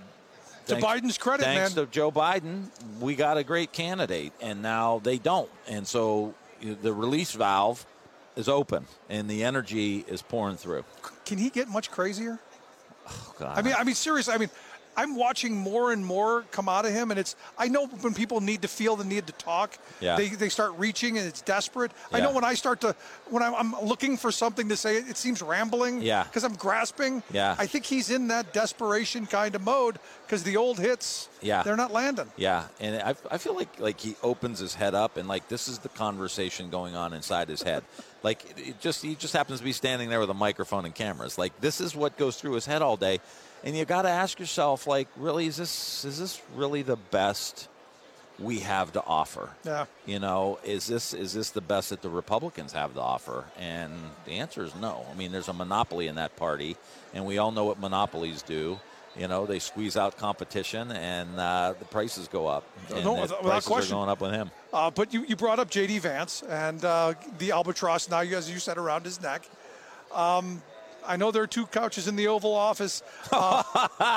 To thanks, Biden's credit, thanks man. to Joe Biden, we got a great candidate. And now they don't. And so the release valve is open, and the energy is pouring through. Can he get much crazier? Oh, God. I mean, I mean, seriously, I mean, I'm watching more and more come out of him, and it's, I know when people need to feel the need to talk, Yeah. they, they start reaching, and it's desperate. I Yeah. know when I start to, when I'm, I'm looking for something to say, it, it seems rambling. Yeah. Because I'm grasping. Yeah. I think he's in that desperation kind of mode, because the old hits, Yeah. they're not landing. Yeah, and I, I feel like like he opens his head up, and like this is the conversation going on inside his head. Like it just he just happens to be standing there with a microphone and cameras. Like this is what goes through his head all day, and you got to ask yourself, like, really, is this is this really the best we have to offer? Yeah. You know, is this is this the best that the Republicans have to offer? And the answer is no. I mean, there's a monopoly in that party, and we all know what monopolies do. You know, they squeeze out competition, and uh, the prices go up. And No, the without prices question. are going up with him. Uh, but you, you brought up J D Vance and uh, the albatross now, as you said, around his neck. Um, I know there are two couches in the Oval Office. Uh,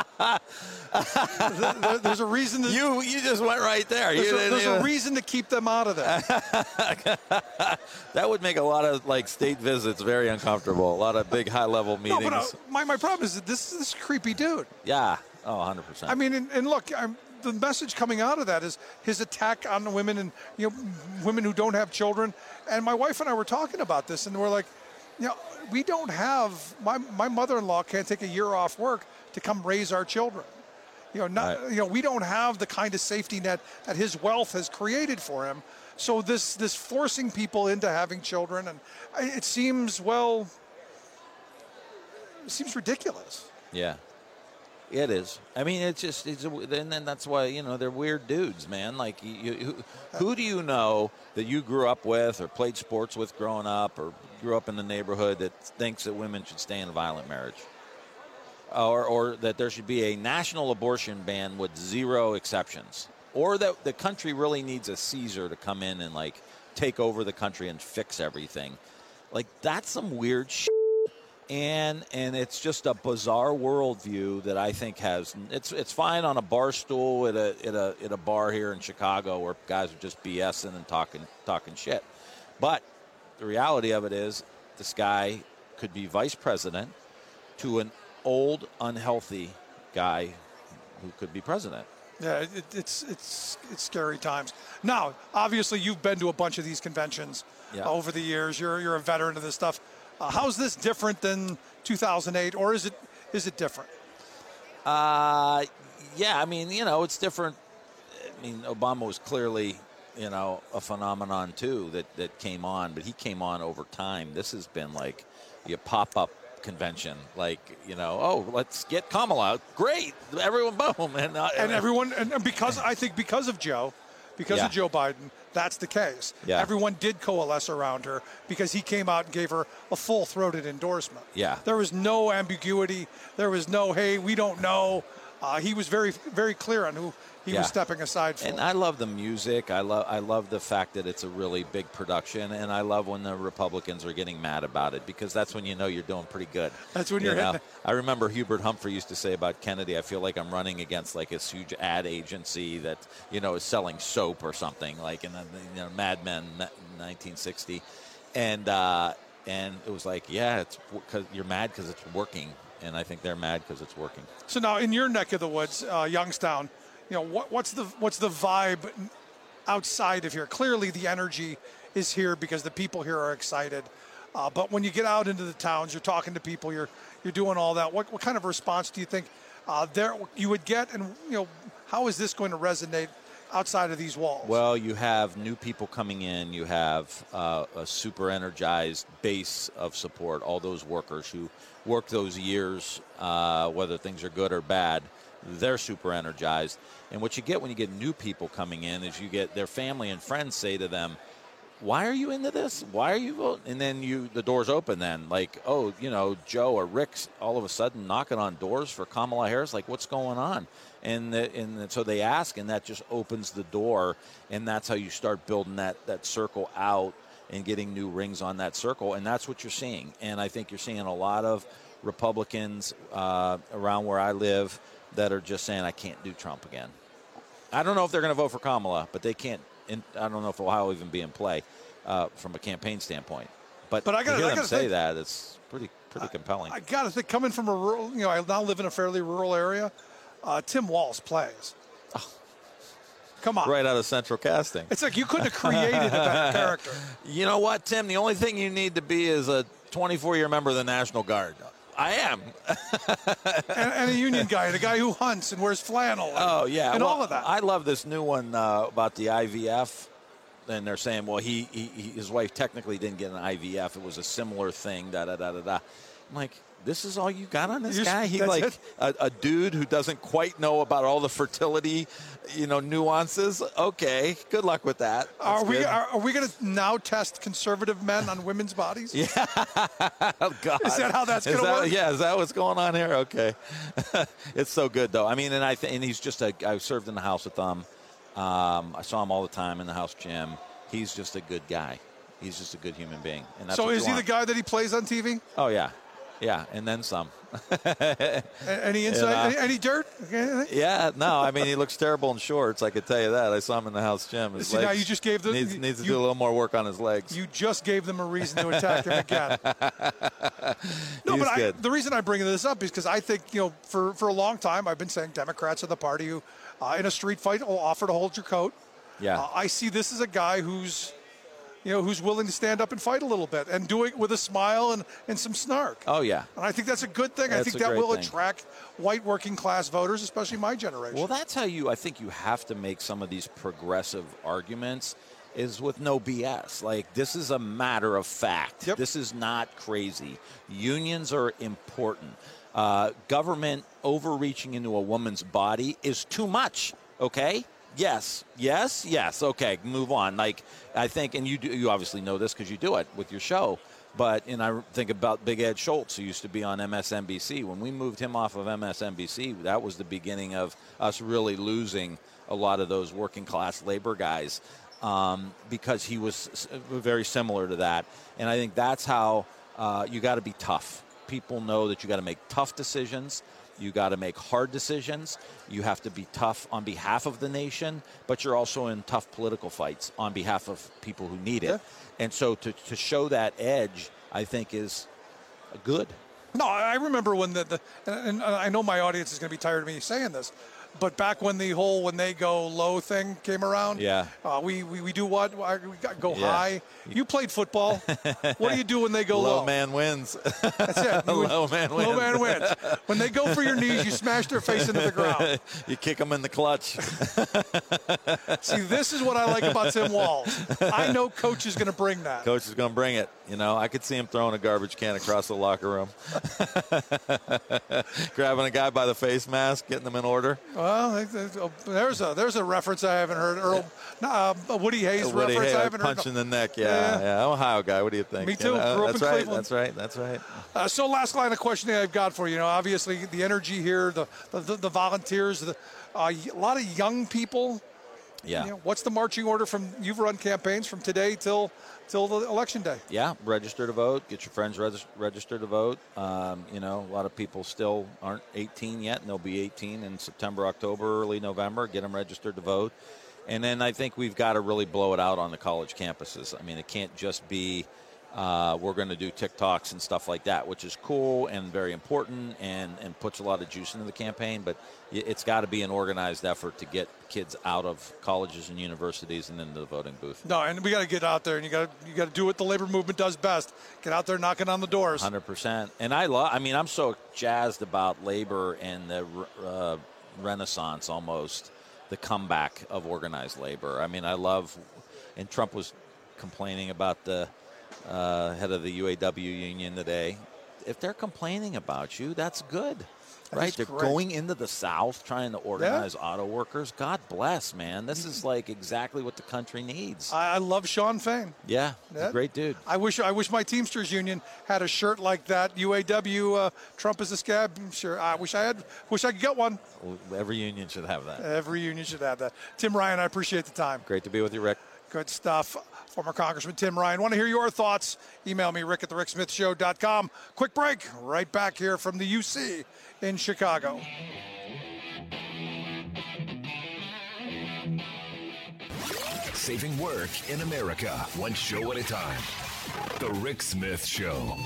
there, there's a reason. To, You you just went right there. There's, You a, didn't there's a even- reason to keep them out of there. That would make a lot of like state visits very uncomfortable. A lot of big high level No, meetings. but uh, my, my problem is that this is this creepy dude. yeah. Oh, one hundred percent. I mean, and, and look, I'm, the message coming out of that is his attack on the women and you know women who don't have children. And my wife and I were talking about this, and we're like, you know, we don't have my my mother-in-law can't take a year off work to come raise our children. You know, not Right. you know, we don't have the kind of safety net that his wealth has created for him. So this this forcing people into having children, and I- it seems well, it seems ridiculous. Yeah. It is. I mean, it's just, it's, and then that's why, you know, they're weird dudes, man. Like, you, you, who, who do you know that you grew up with or played sports with growing up or grew up in the neighborhood that thinks that women should stay in a violent marriage? Or, or that there should be a national abortion ban with zero exceptions? Or that the country really needs a Caesar to come in and, like, take over the country and fix everything? Like, that's some weird shit. And and it's just a bizarre worldview that I think has it's it's fine on a bar stool at a at a at a bar here in Chicago where guys are just BSing and talking talking shit. But the reality of it is this guy could be vice president to an old, unhealthy guy who could be president. Yeah, it, it's it's it's scary times. Now, obviously, you've been to a bunch of these conventions yeah. over the years. You're you're a veteran of this stuff. Uh, how's this different than two thousand eight, or is it is it different? Uh, yeah, I mean, you know, it's different. I mean, Obama was clearly, you know, a phenomenon too that that came on, but he came on over time. This has been like you pop up convention, like, you know, oh, let's get Kamala. Great, everyone, boom, and uh, and everyone, and because I think because of Joe, because yeah. of Joe Biden, that's the case. Yeah. Everyone did coalesce around her because he came out and gave her a full-throated endorsement. Yeah, there was no ambiguity. There was no, hey, we don't know. Uh, he was very, very clear on who he yeah. was stepping aside for. And I love the music. I love I love the fact that it's a really big production, and I love when the Republicans are getting mad about it, because that's when you know you're doing pretty good. That's when you you're know? hitting it. I remember Hubert Humphrey used to say about Kennedy, I feel like I'm running against like this huge ad agency that, you know, is selling soap or something, like in the, you know, Mad Men nineteen sixty. And uh, and it was like, yeah, it's because you're mad because it's working. And I think they're mad because it's working. So now, in your neck of the woods, uh, Youngstown, you know, what, what's the what's the vibe outside of here? Clearly, the energy is here because the people here are excited. Uh, but when you get out into the towns, you're talking to people, you're you're doing all that. What what kind of response do you think uh, there you would get? And you know, how is this going to resonate outside of these walls? Well, you have new people coming in. You have uh, a super energized base of support. All those workers who worked those years, uh, whether things are good or bad, they're super energized. And what you get when you get new people coming in is you get their family and friends say to them, why are you into this? Why are you voting? And then you, the doors open then, like, oh, you know, Joe or Rick's all of a sudden knocking on doors for Kamala Harris. Like, what's going on? And the, and so they ask, and that just opens the door, and that's how you start building that, that circle out and getting new rings on that circle, and that's what you're seeing. And I think you're seeing a lot of Republicans uh, around where I live that are just saying, I can't do Trump again. I don't know if they're going to vote for Kamala, but they can't. In, I don't know if Ohio will even be in play uh, from a campaign standpoint. But, but I gotta, to hear I them say think, that, it's pretty pretty compelling. I, I got to think, coming from a rural, you know, I now live in a fairly rural area, uh, Tim Walz plays. Oh. Come on. Right out of Central Casting. It's like you couldn't have created a better character. You know what, Tim? The only thing you need to be is a twenty-four-year member of the National Guard. I am. and, and a union guy, the guy who hunts and wears flannel. And, oh, yeah. And well, all of that. I love this new one uh, about the I V F. And they're saying, well, he, he his wife technically didn't get an I V F. It was a similar thing, da-da-da-da-da. I'm like, this is all you got on this You're, guy? He like a, a dude who doesn't quite know about all the fertility, you know, nuances. Okay, good luck with that. That's are we good. are, are we going to now test conservative men on women's bodies? Yeah. Oh, God. Is that how that's going to work? Yeah, is that what's going on here? Okay. It's so good though. I mean, and I th- and he's just a. I served in the house with him. Um, I saw him all the time in the house gym. He's just a good guy. He's just a good human being. And that's so what is you he want. the guy that he plays on T V? Oh yeah. Yeah, and then some. Any insight? And, uh, any, any dirt? Yeah, no. I mean, he looks terrible in shorts. I could tell you that. I saw him in the house gym. His See, legs now you just gave the needs, you, needs to you, do a little more work on his legs. You just gave them a reason to attack him again. No, He's but I, good. the reason I bring this up is because I think, you know, for for a long time I've been saying Democrats are the party who, uh, in a street fight, will offer to hold your coat. Yeah. Uh, I see this as a guy who's, you know, who's willing to stand up and fight a little bit and do it with a smile and, and some snark. Oh, yeah. And I think that's a good thing. That's I think a that great will thing. attract white working class voters, especially my generation. Well, that's how you, I think you have to make some of these progressive arguments is with no B S. Like, this is a matter of fact. Yep. This is not crazy. Unions are important. Uh, government overreaching into a woman's body is too much, okay? Yes, yes, yes. Okay, move on. Like, I think, and you do, you obviously know this because you do it with your show, but, and I think about Big Ed Schultz, who used to be on M S N B C. When we moved him off of M S N B C, that was the beginning of us really losing a lot of those working class labor guys um, because he was very similar to that. And I think that's how uh, you got to be tough. People know that you got to make tough decisions. You got to make hard decisions. You have to be tough on behalf of the nation, but you're also in tough political fights on behalf of people who need it. Yeah. And so to, to show that edge, I think, is good. No, I remember when the, the and I know my audience is going to be tired of me saying this, but back when the whole when they go low thing came around, yeah, uh, we, we we do what? We got go yeah. high. You played football. What do you do when they go low? Low man wins. That's it. You low man wins. Low man wins. When they go for your knees, you smash their face into the ground. You kick them in the clutch. See, this is what I like about Tim Walz. I know Coach is going to bring that. Coach is going to bring it. You know, I could see him throwing a garbage can across the locker room, grabbing a guy by the face mask, getting them in order. Well, there's a there's a reference I haven't heard. Earl, uh, a Woody Hayes Woody reference Hayes, I haven't punch heard. Punch in the neck, yeah, yeah, yeah. I'm Ohio guy. What do you think? Me too. You know, Grew up that's in right. Cleveland. That's right. That's right. Uh, so, last line of questioning I've got for you. You know, obviously the energy here, the the, the volunteers, the, uh, a lot of young people. Yeah. You know, what's the marching order from? You've run campaigns from today till till the election day. Yeah, register to vote. Get your friends reg- registered to vote. Um, you know, a lot of people still aren't eighteen yet, and they'll be eighteen in September, October, early November. Get them registered to vote. And then I think we've got to really blow it out on the college campuses. I mean, it can't just be uh, we're going to do TikToks and stuff like that, which is cool and very important and, and puts a lot of juice into the campaign. But it's got to be an organized effort to get kids out of colleges and universities and into the voting booth. No, and we got to get out there, and you got to you got to do what the labor movement does best. Get out there, knocking on the doors. one hundred percent. And I love. I mean, I'm so jazzed about labor and the uh, renaissance almost. The comeback of organized labor. I mean, I love, and Trump was complaining about the uh, head of the U A W union today. If they're complaining about you, that's good, that right? They're great. going into the South trying to organize yeah. auto workers. God bless, man. This is like exactly what the country needs. I, I love Sean Fain. Yeah, he's that, a great dude. I wish I wish my Teamsters union had a shirt like that. U A W, uh, Trump is a scab. Sure, I wish I had. Wish I could get one. Every union should have that. Every union should have that. Tim Ryan, I appreciate the time. Great to be with you, Rick. Good stuff. Former Congressman Tim Ryan. Want to hear your thoughts? Email me, rick at the rick smith show dot com. Quick break. Right back here from the U C in Chicago. Saving work in America, one show at a time. The Rick Smith Show.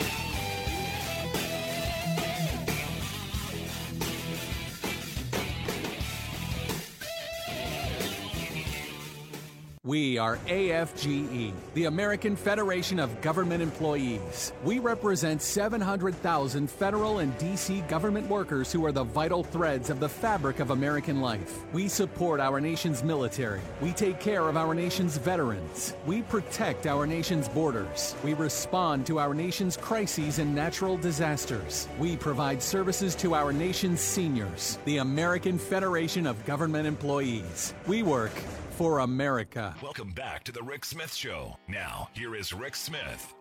We are A F G E, the American Federation of Government Employees. We represent seven hundred thousand federal and D C government workers who are the vital threads of the fabric of American life. We support our nation's military. We take care of our nation's veterans. We protect our nation's borders. We respond to our nation's crises and natural disasters. We provide services to our nation's seniors. The American Federation of Government Employees. We work for America. Welcome back to the Rick Smith Show. Now, here is Rick Smith.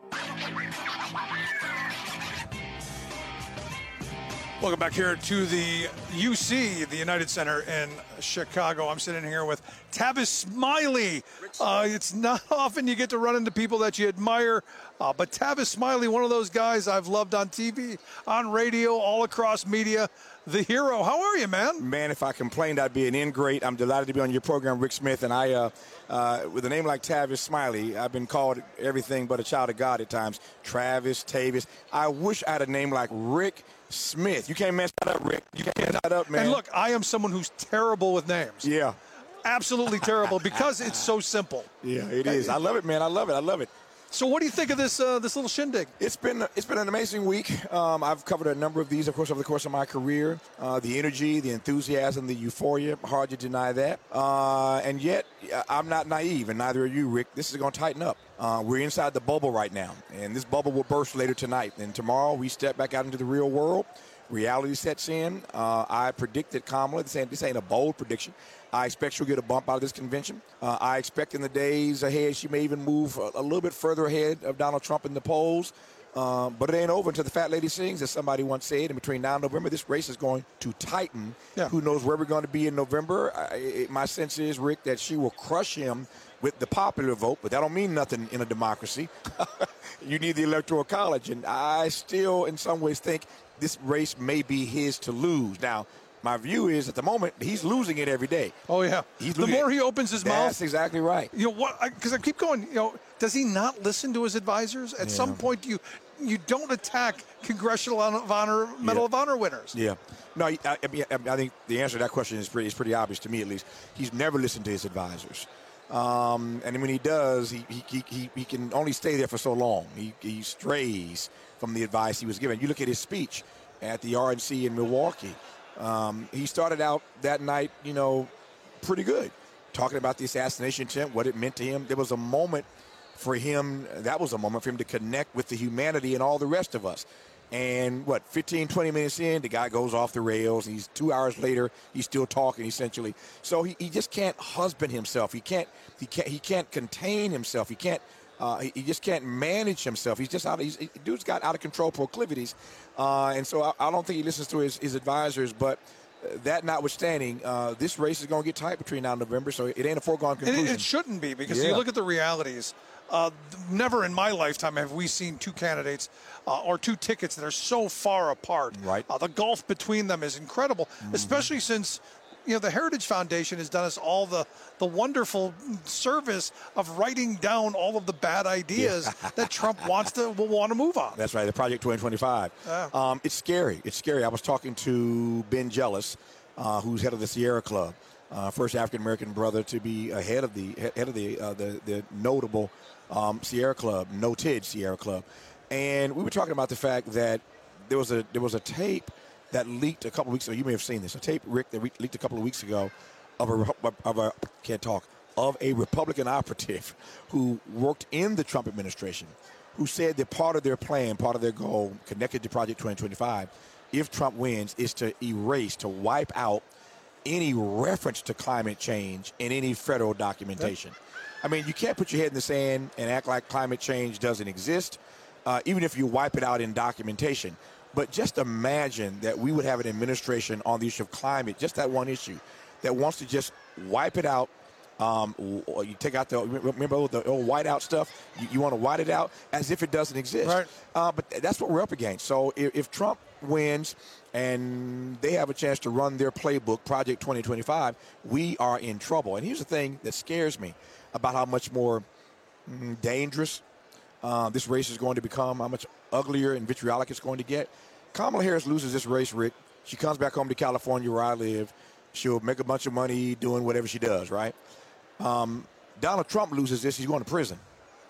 Welcome back here to the U C, the United Center in Chicago. I'm sitting here with Tavis Smiley. Uh, it's not often you get to run into people that you admire, uh, but Tavis Smiley, one of those guys I've loved on T V, on radio, all across media. The hero. How are you, man? Man, if I complained, I'd be an ingrate. I'm delighted to be on your program, Rick Smith. And I, uh, uh, with a name like Tavis Smiley, I've been called everything but a child of God at times. Travis, Tavis. I wish I had a name like Rick Smith. You can't mess that up, Rick. You can't mess that up, man. And look, I am someone who's terrible with names. Yeah. Absolutely terrible because it's so simple. Yeah, it is. I love it, man. I love it. I love it. So what do you think of this uh, this little shindig? It's been it's been an amazing week. Um, I've covered a number of these, of course, over the course of my career. Uh, the energy, the enthusiasm, the euphoria, hard to deny that. Uh, and yet, I'm not naive, and neither are you, Rick. This is going to tighten up. Uh, we're inside the bubble right now, and this bubble will burst later tonight. And tomorrow, we step back out into the real world. Reality sets in. Uh, I predicted Kamala. This ain't, this ain't a bold prediction. I expect she'll get a bump out of this convention. Uh, I expect in the days ahead she may even move a, a little bit further ahead of Donald Trump in the polls. Um, but it ain't over until the fat lady sings, as somebody once said. And between now and November, this race is going to tighten. Yeah. Who knows where we're going to be in November? I, it, my sense is, Rick, that she will crush him with the popular vote. But that don't mean nothing in a democracy. You need the Electoral College. And I still, in some ways, think this race may be his to lose. Now, my view is, at the moment, he's losing it every day. Oh, yeah. He's the more he opens his That's mouth. That's exactly right. You know what? Because I, I keep going. You know, does he not listen to his advisors? At Yeah. some point, you you don't attack Congressional of Honor, Medal Yeah. of Honor winners. Yeah. No, I, I, mean, I think the answer to that question is pretty, is pretty obvious to me, at least. He's never listened to his advisors. Um, and when he does, he, he, he, he can only stay there for so long. He, he strays from the advice he was given. You look at his speech at the R N C in Milwaukee. Um, he started out that night, you know, pretty good, talking about the assassination attempt, what it meant to him. There was a moment for him, that was a moment for him to connect with the humanity and all the rest of us. And what, fifteen, twenty minutes in, the guy goes off the rails. He's two hours later, he's still talking essentially. So he, he just can't husband himself. He can't he can't he can't contain himself. He can't uh, he, he just can't manage himself. He's just out. He's, he, dude's got out of control proclivities, uh, and so I, I don't think he listens to his, his advisors. But that notwithstanding, uh, this race is going to get tight between now and November. So it ain't a foregone conclusion. It, it shouldn't be, because Yeah. you look at the realities. Uh, never in my lifetime have we seen two candidates uh, or two tickets that are so far apart. Right. Uh, the gulf between them is incredible, Mm-hmm. especially since, you know, the Heritage Foundation has done us all the, the wonderful service of writing down all of the bad ideas that Trump wants to will want to move on. That's right, the Project twenty twenty-five. Yeah. Um, it's scary. It's scary. I was talking to Ben Jealous, uh, who's head of the Sierra Club, uh, first African American brother to be ahead of the head of the uh, the, the notable um, Sierra Club, noted Sierra Club, and we were talking about the fact that there was a there was a tape that leaked a couple weeks ago. You may have seen this. A tape, Rick, that leaked a couple of weeks ago of a of a can't talk of a Republican operative who worked in the Trump administration, who said that part of their plan, part of their goal, connected to Project twenty twenty-five, if Trump wins, is to erase, to wipe out any reference to climate change in any federal documentation. Yep. I mean, you can't put your head in the sand and act like climate change doesn't exist, uh, even if you wipe it out in documentation. But just imagine that we would have an administration on the issue of climate, just that one issue, that wants to just wipe it out. Um, you take out the, remember the old whiteout stuff? You, you want to white it out as if it doesn't exist. Right. Uh, but that's what we're up against. So if, if Trump wins and they have a chance to run their playbook, Project twenty twenty-five, we are in trouble. And here's the thing that scares me about how much more mm, dangerous uh, this race is going to become, how much uglier and vitriolic it's going to get. Kamala Harris loses this race, Rick. She comes back home to California where I live. She'll make a bunch of money doing whatever she does, right? Um, Donald Trump loses this, he's going to prison.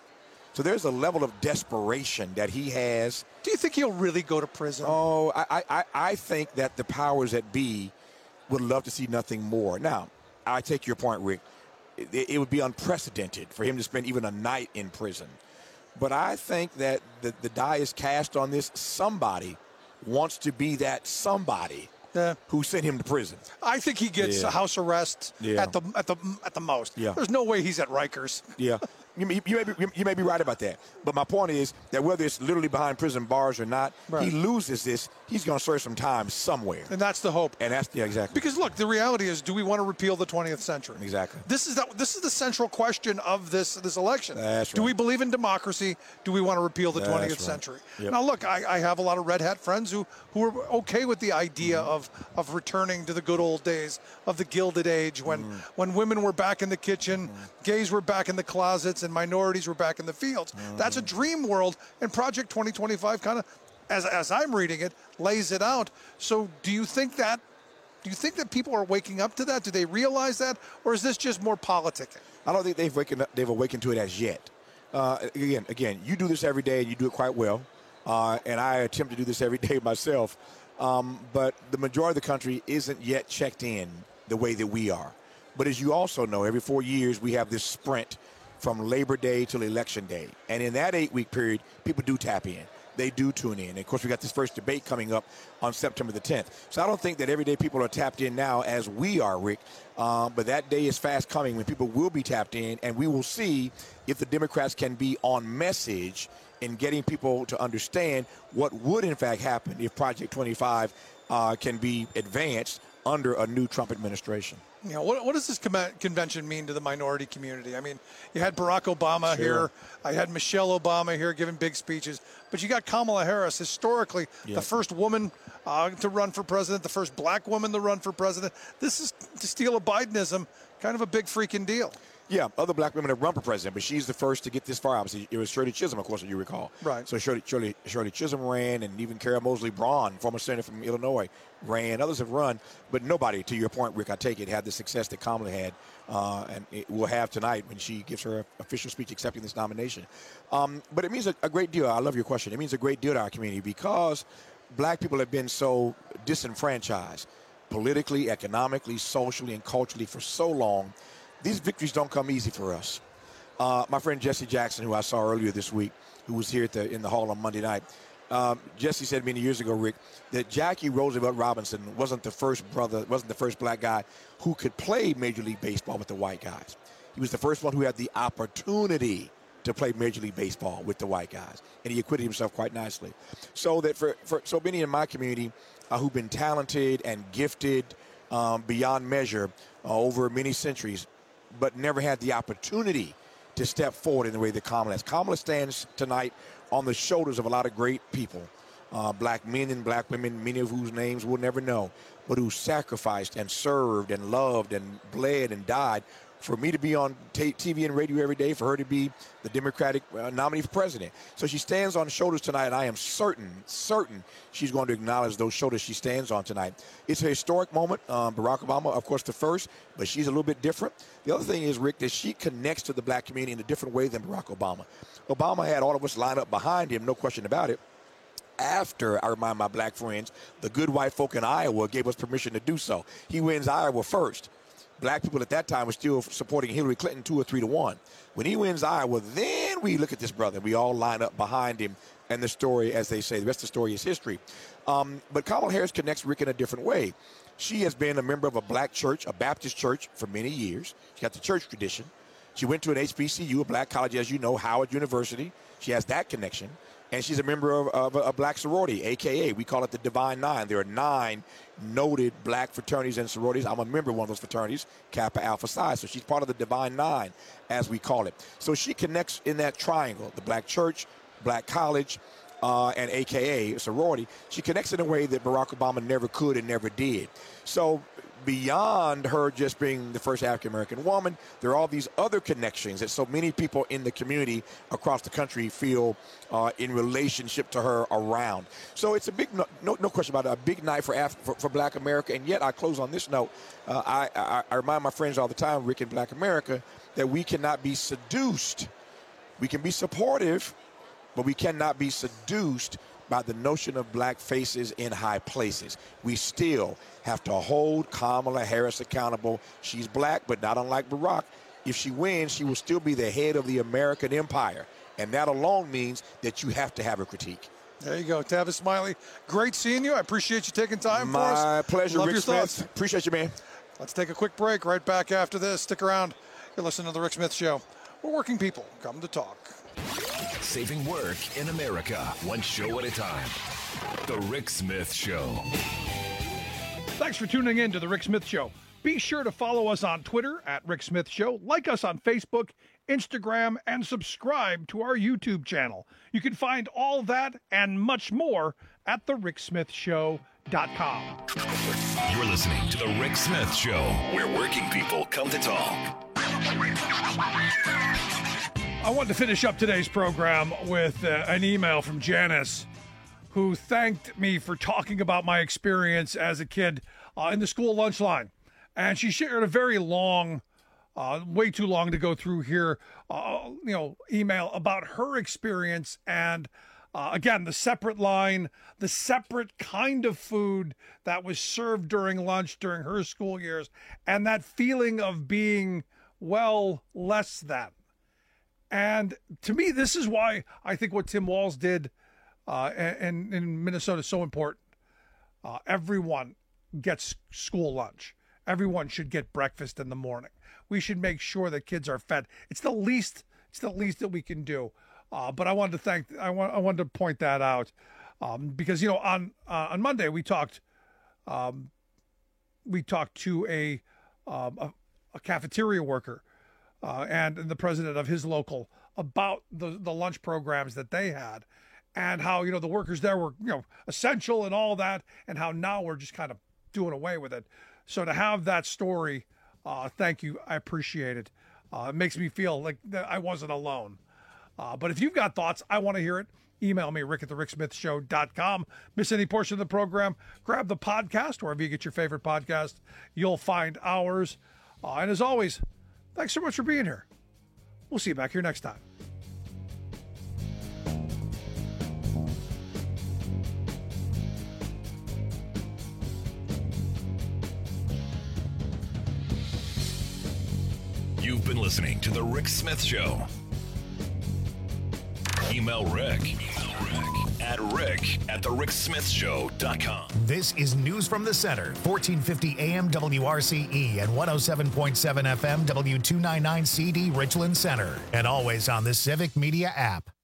So there's a level of desperation that he has. Do you think he'll really go to prison? Oh, I, I, I think that the powers that be would love to see nothing more. Now, I take your point, Rick. It, it would be unprecedented for him to spend even a night in prison. But I think that the, the die is cast on this. Somebody wants to be that somebody yeah. who sent him to prison. I think he gets yeah. a house arrest yeah. at the at the at the most. Yeah. There's no way he's at Rikers. Yeah. You, you, may be, you may be right about that. But my point is that whether it's literally behind prison bars or not, right. he loses this, he's going to serve some time somewhere. And that's the hope. And that's, yeah, exactly. Because, look, the reality is, do we want to repeal the twentieth century? Exactly. This is the, this is the central question of this this election. That's right. Do we believe in democracy? Do we want to repeal the that's twentieth right. century? Yep. Now, look, I, I have a lot of red hat friends who, who are okay with the idea mm. of, of returning to the good old days of the Gilded Age when, mm. when women were back in the kitchen, mm. gays were back in the closets, and minorities were back in the fields. Mm. That's a dream world, and Project twenty twenty-five kind of, as as I'm reading it, lays it out. So do you think that do you think that people are waking up to that? Do they realize that, or is this just more politicking? I don't think they've waken up, they've awakened to it as yet. Uh, again, again, you do this every day, and you do it quite well, uh, and I attempt to do this every day myself. Um, but the majority of the country isn't yet checked in the way that we are. But as you also know, every four years we have this sprint from Labor Day till Election Day. And in that eight-week period, people do tap in. They do tune in. And, of course, we got this first debate coming up on September the tenth. So I don't think that everyday people are tapped in now as we are, Rick. Um, but that day is fast coming when people will be tapped in, and we will see if the Democrats can be on message in getting people to understand what would, in fact, happen if Project twenty-five uh, can be advanced under a new Trump administration. You know, what, what does this com- convention mean to the minority community? I mean, you had Barack Obama sure. here. I had Michelle Obama here giving big speeches. But you got Kamala Harris, historically yeah. the first woman uh, to run for president, the first black woman to run for president. This is, to steal a Bidenism, kind of a big freaking deal. Yeah, other black women have run for president, but she's the first to get this far. Obviously, it was Shirley Chisholm, of course, if you recall. Right. So Shirley, Shirley, Shirley Chisholm ran, and even Carol Moseley Braun, former senator from Illinois, ran. Others have run, but nobody, to your point, Rick, I take it, had the success that Kamala had, uh, and it will have tonight when she gives her official speech accepting this nomination. Um, but it means a, a great deal. I love your question. It means a great deal to our community because black people have been so disenfranchised politically, economically, socially, and culturally for so long. These victories don't come easy for us. Uh, my friend Jesse Jackson, who I saw earlier this week, who was here at the, in the hall on Monday night, um, Jesse said many years ago, Rick, that Jackie Roosevelt Robinson wasn't the first brother, wasn't the first black guy who could play Major League Baseball with the white guys. He was the first one who had the opportunity to play Major League Baseball with the white guys, and he acquitted himself quite nicely. So that for, for so many in my community uh, who've been talented and gifted um, beyond measure uh, over many centuries, but never had the opportunity to step forward in the way that Kamala has. Kamala stands tonight on the shoulders of a lot of great people, uh, black men and black women, many of whose names we'll never know, but who sacrificed and served and loved and bled and died for me to be on t- TV and radio every day, for her to be the Democratic uh, nominee for president. So she stands on the shoulders tonight, and I am certain, certain she's going to acknowledge those shoulders she stands on tonight. It's a historic moment. Um, Barack Obama, of course, the first, but she's a little bit different. The other thing is, Rick, that she connects to the black community in a different way than Barack Obama. Obama had all of us lined up behind him, no question about it. After, I remind my black friends, the good white folk in Iowa gave us permission to do so. He wins Iowa first. Black people at that time were still supporting Hillary Clinton two or three to one. When he wins Iowa, then we look at this brother. We all line up behind him, and the story, as they say, the rest of the story is history. Um, but Kamala Harris connects Rick in a different way. She has been a member of a black church, a Baptist church, for many years. She got the church tradition. She went to an H B C U, a black college, as you know, Howard University. She has that connection. And she's a member of, of a, a black sorority, a k a we call it the Divine Nine. There are nine noted black fraternities and sororities. I'm a member of one of those fraternities, Kappa Alpha Psi. So she's part of the Divine Nine, as we call it. So she connects in that triangle, the black church, black college, uh, and a k a sorority. She connects in a way that Barack Obama never could and never did. So beyond her just being the first African-American woman, there are all these other connections that so many people in the community across the country feel uh, in relationship to her around. So it's a big, no, no, no question about it, a big night for, Af- for for black America. And yet I close on this note. Uh, I, I, I remind my friends all the time, Rick, in black America, that we cannot be seduced. We can be supportive, but we cannot be seduced by the notion of black faces in high places. We still have to hold Kamala Harris accountable. She's black, but not unlike Barack. If she wins, she will still be the head of the American empire. And that alone means that you have to have a critique. There you go, Tavis Smiley. Great seeing you. I appreciate you taking time My for us. My pleasure, Love Rick your Smith. thoughts. Appreciate you, man. Let's take a quick break. Right back after this. Stick around. You're listening to The Rick Smith Show. We're working people. Come to talk. Saving work in America, one show at a time. The Rick Smith Show. Thanks for tuning in to The Rick Smith Show. Be sure to follow us on Twitter at Rick Smith Show, like us on Facebook, Instagram, and subscribe to our YouTube channel. You can find all that and much more at the rick smith show dot com. You're listening to The Rick Smith Show, where working people come to talk. I want to finish up today's program with uh, an email from Janice, who thanked me for talking about my experience as a kid uh, in the school lunch line. And she shared a very long, uh, way too long to go through here, uh, you know, email about her experience and, uh, again, the separate line, the separate kind of food that was served during lunch during her school years, and that feeling of being, well, less than. And to me, this is why I think what Tim Walz did uh, in, in Minnesota is so important. Uh, everyone gets school lunch. Everyone should get breakfast in the morning. We should make sure that kids are fed. It's the least. It's the least that we can do. Uh, but I wanted to thank. I want. I wanted to point that out um, because you know on uh, on Monday we talked. Um, we talked to a um, a, a cafeteria worker. Uh, and the president of his local about the, the lunch programs that they had and how, you know, the workers there were, you know, essential and all that, and how now we're just kind of doing away with it. So to have that story, uh, thank you. I appreciate it. Uh, it makes me feel like that I wasn't alone. Uh, but if you've got thoughts, I want to hear it. Email me, rick at the rick smith show dot com. Miss any portion of the program, grab the podcast wherever you get your favorite podcast. You'll find ours. Uh, and as always, thanks so much for being here. We'll see you back here next time. You've been listening to The Rick Smith Show. Email Rick, Email Rick at rick at the rick smith show dot com. This is News from the Center, fourteen fifty A M W R C E and one oh seven point seven F M W two ninety-nine C D Richland Center. And always on the Civic Media app.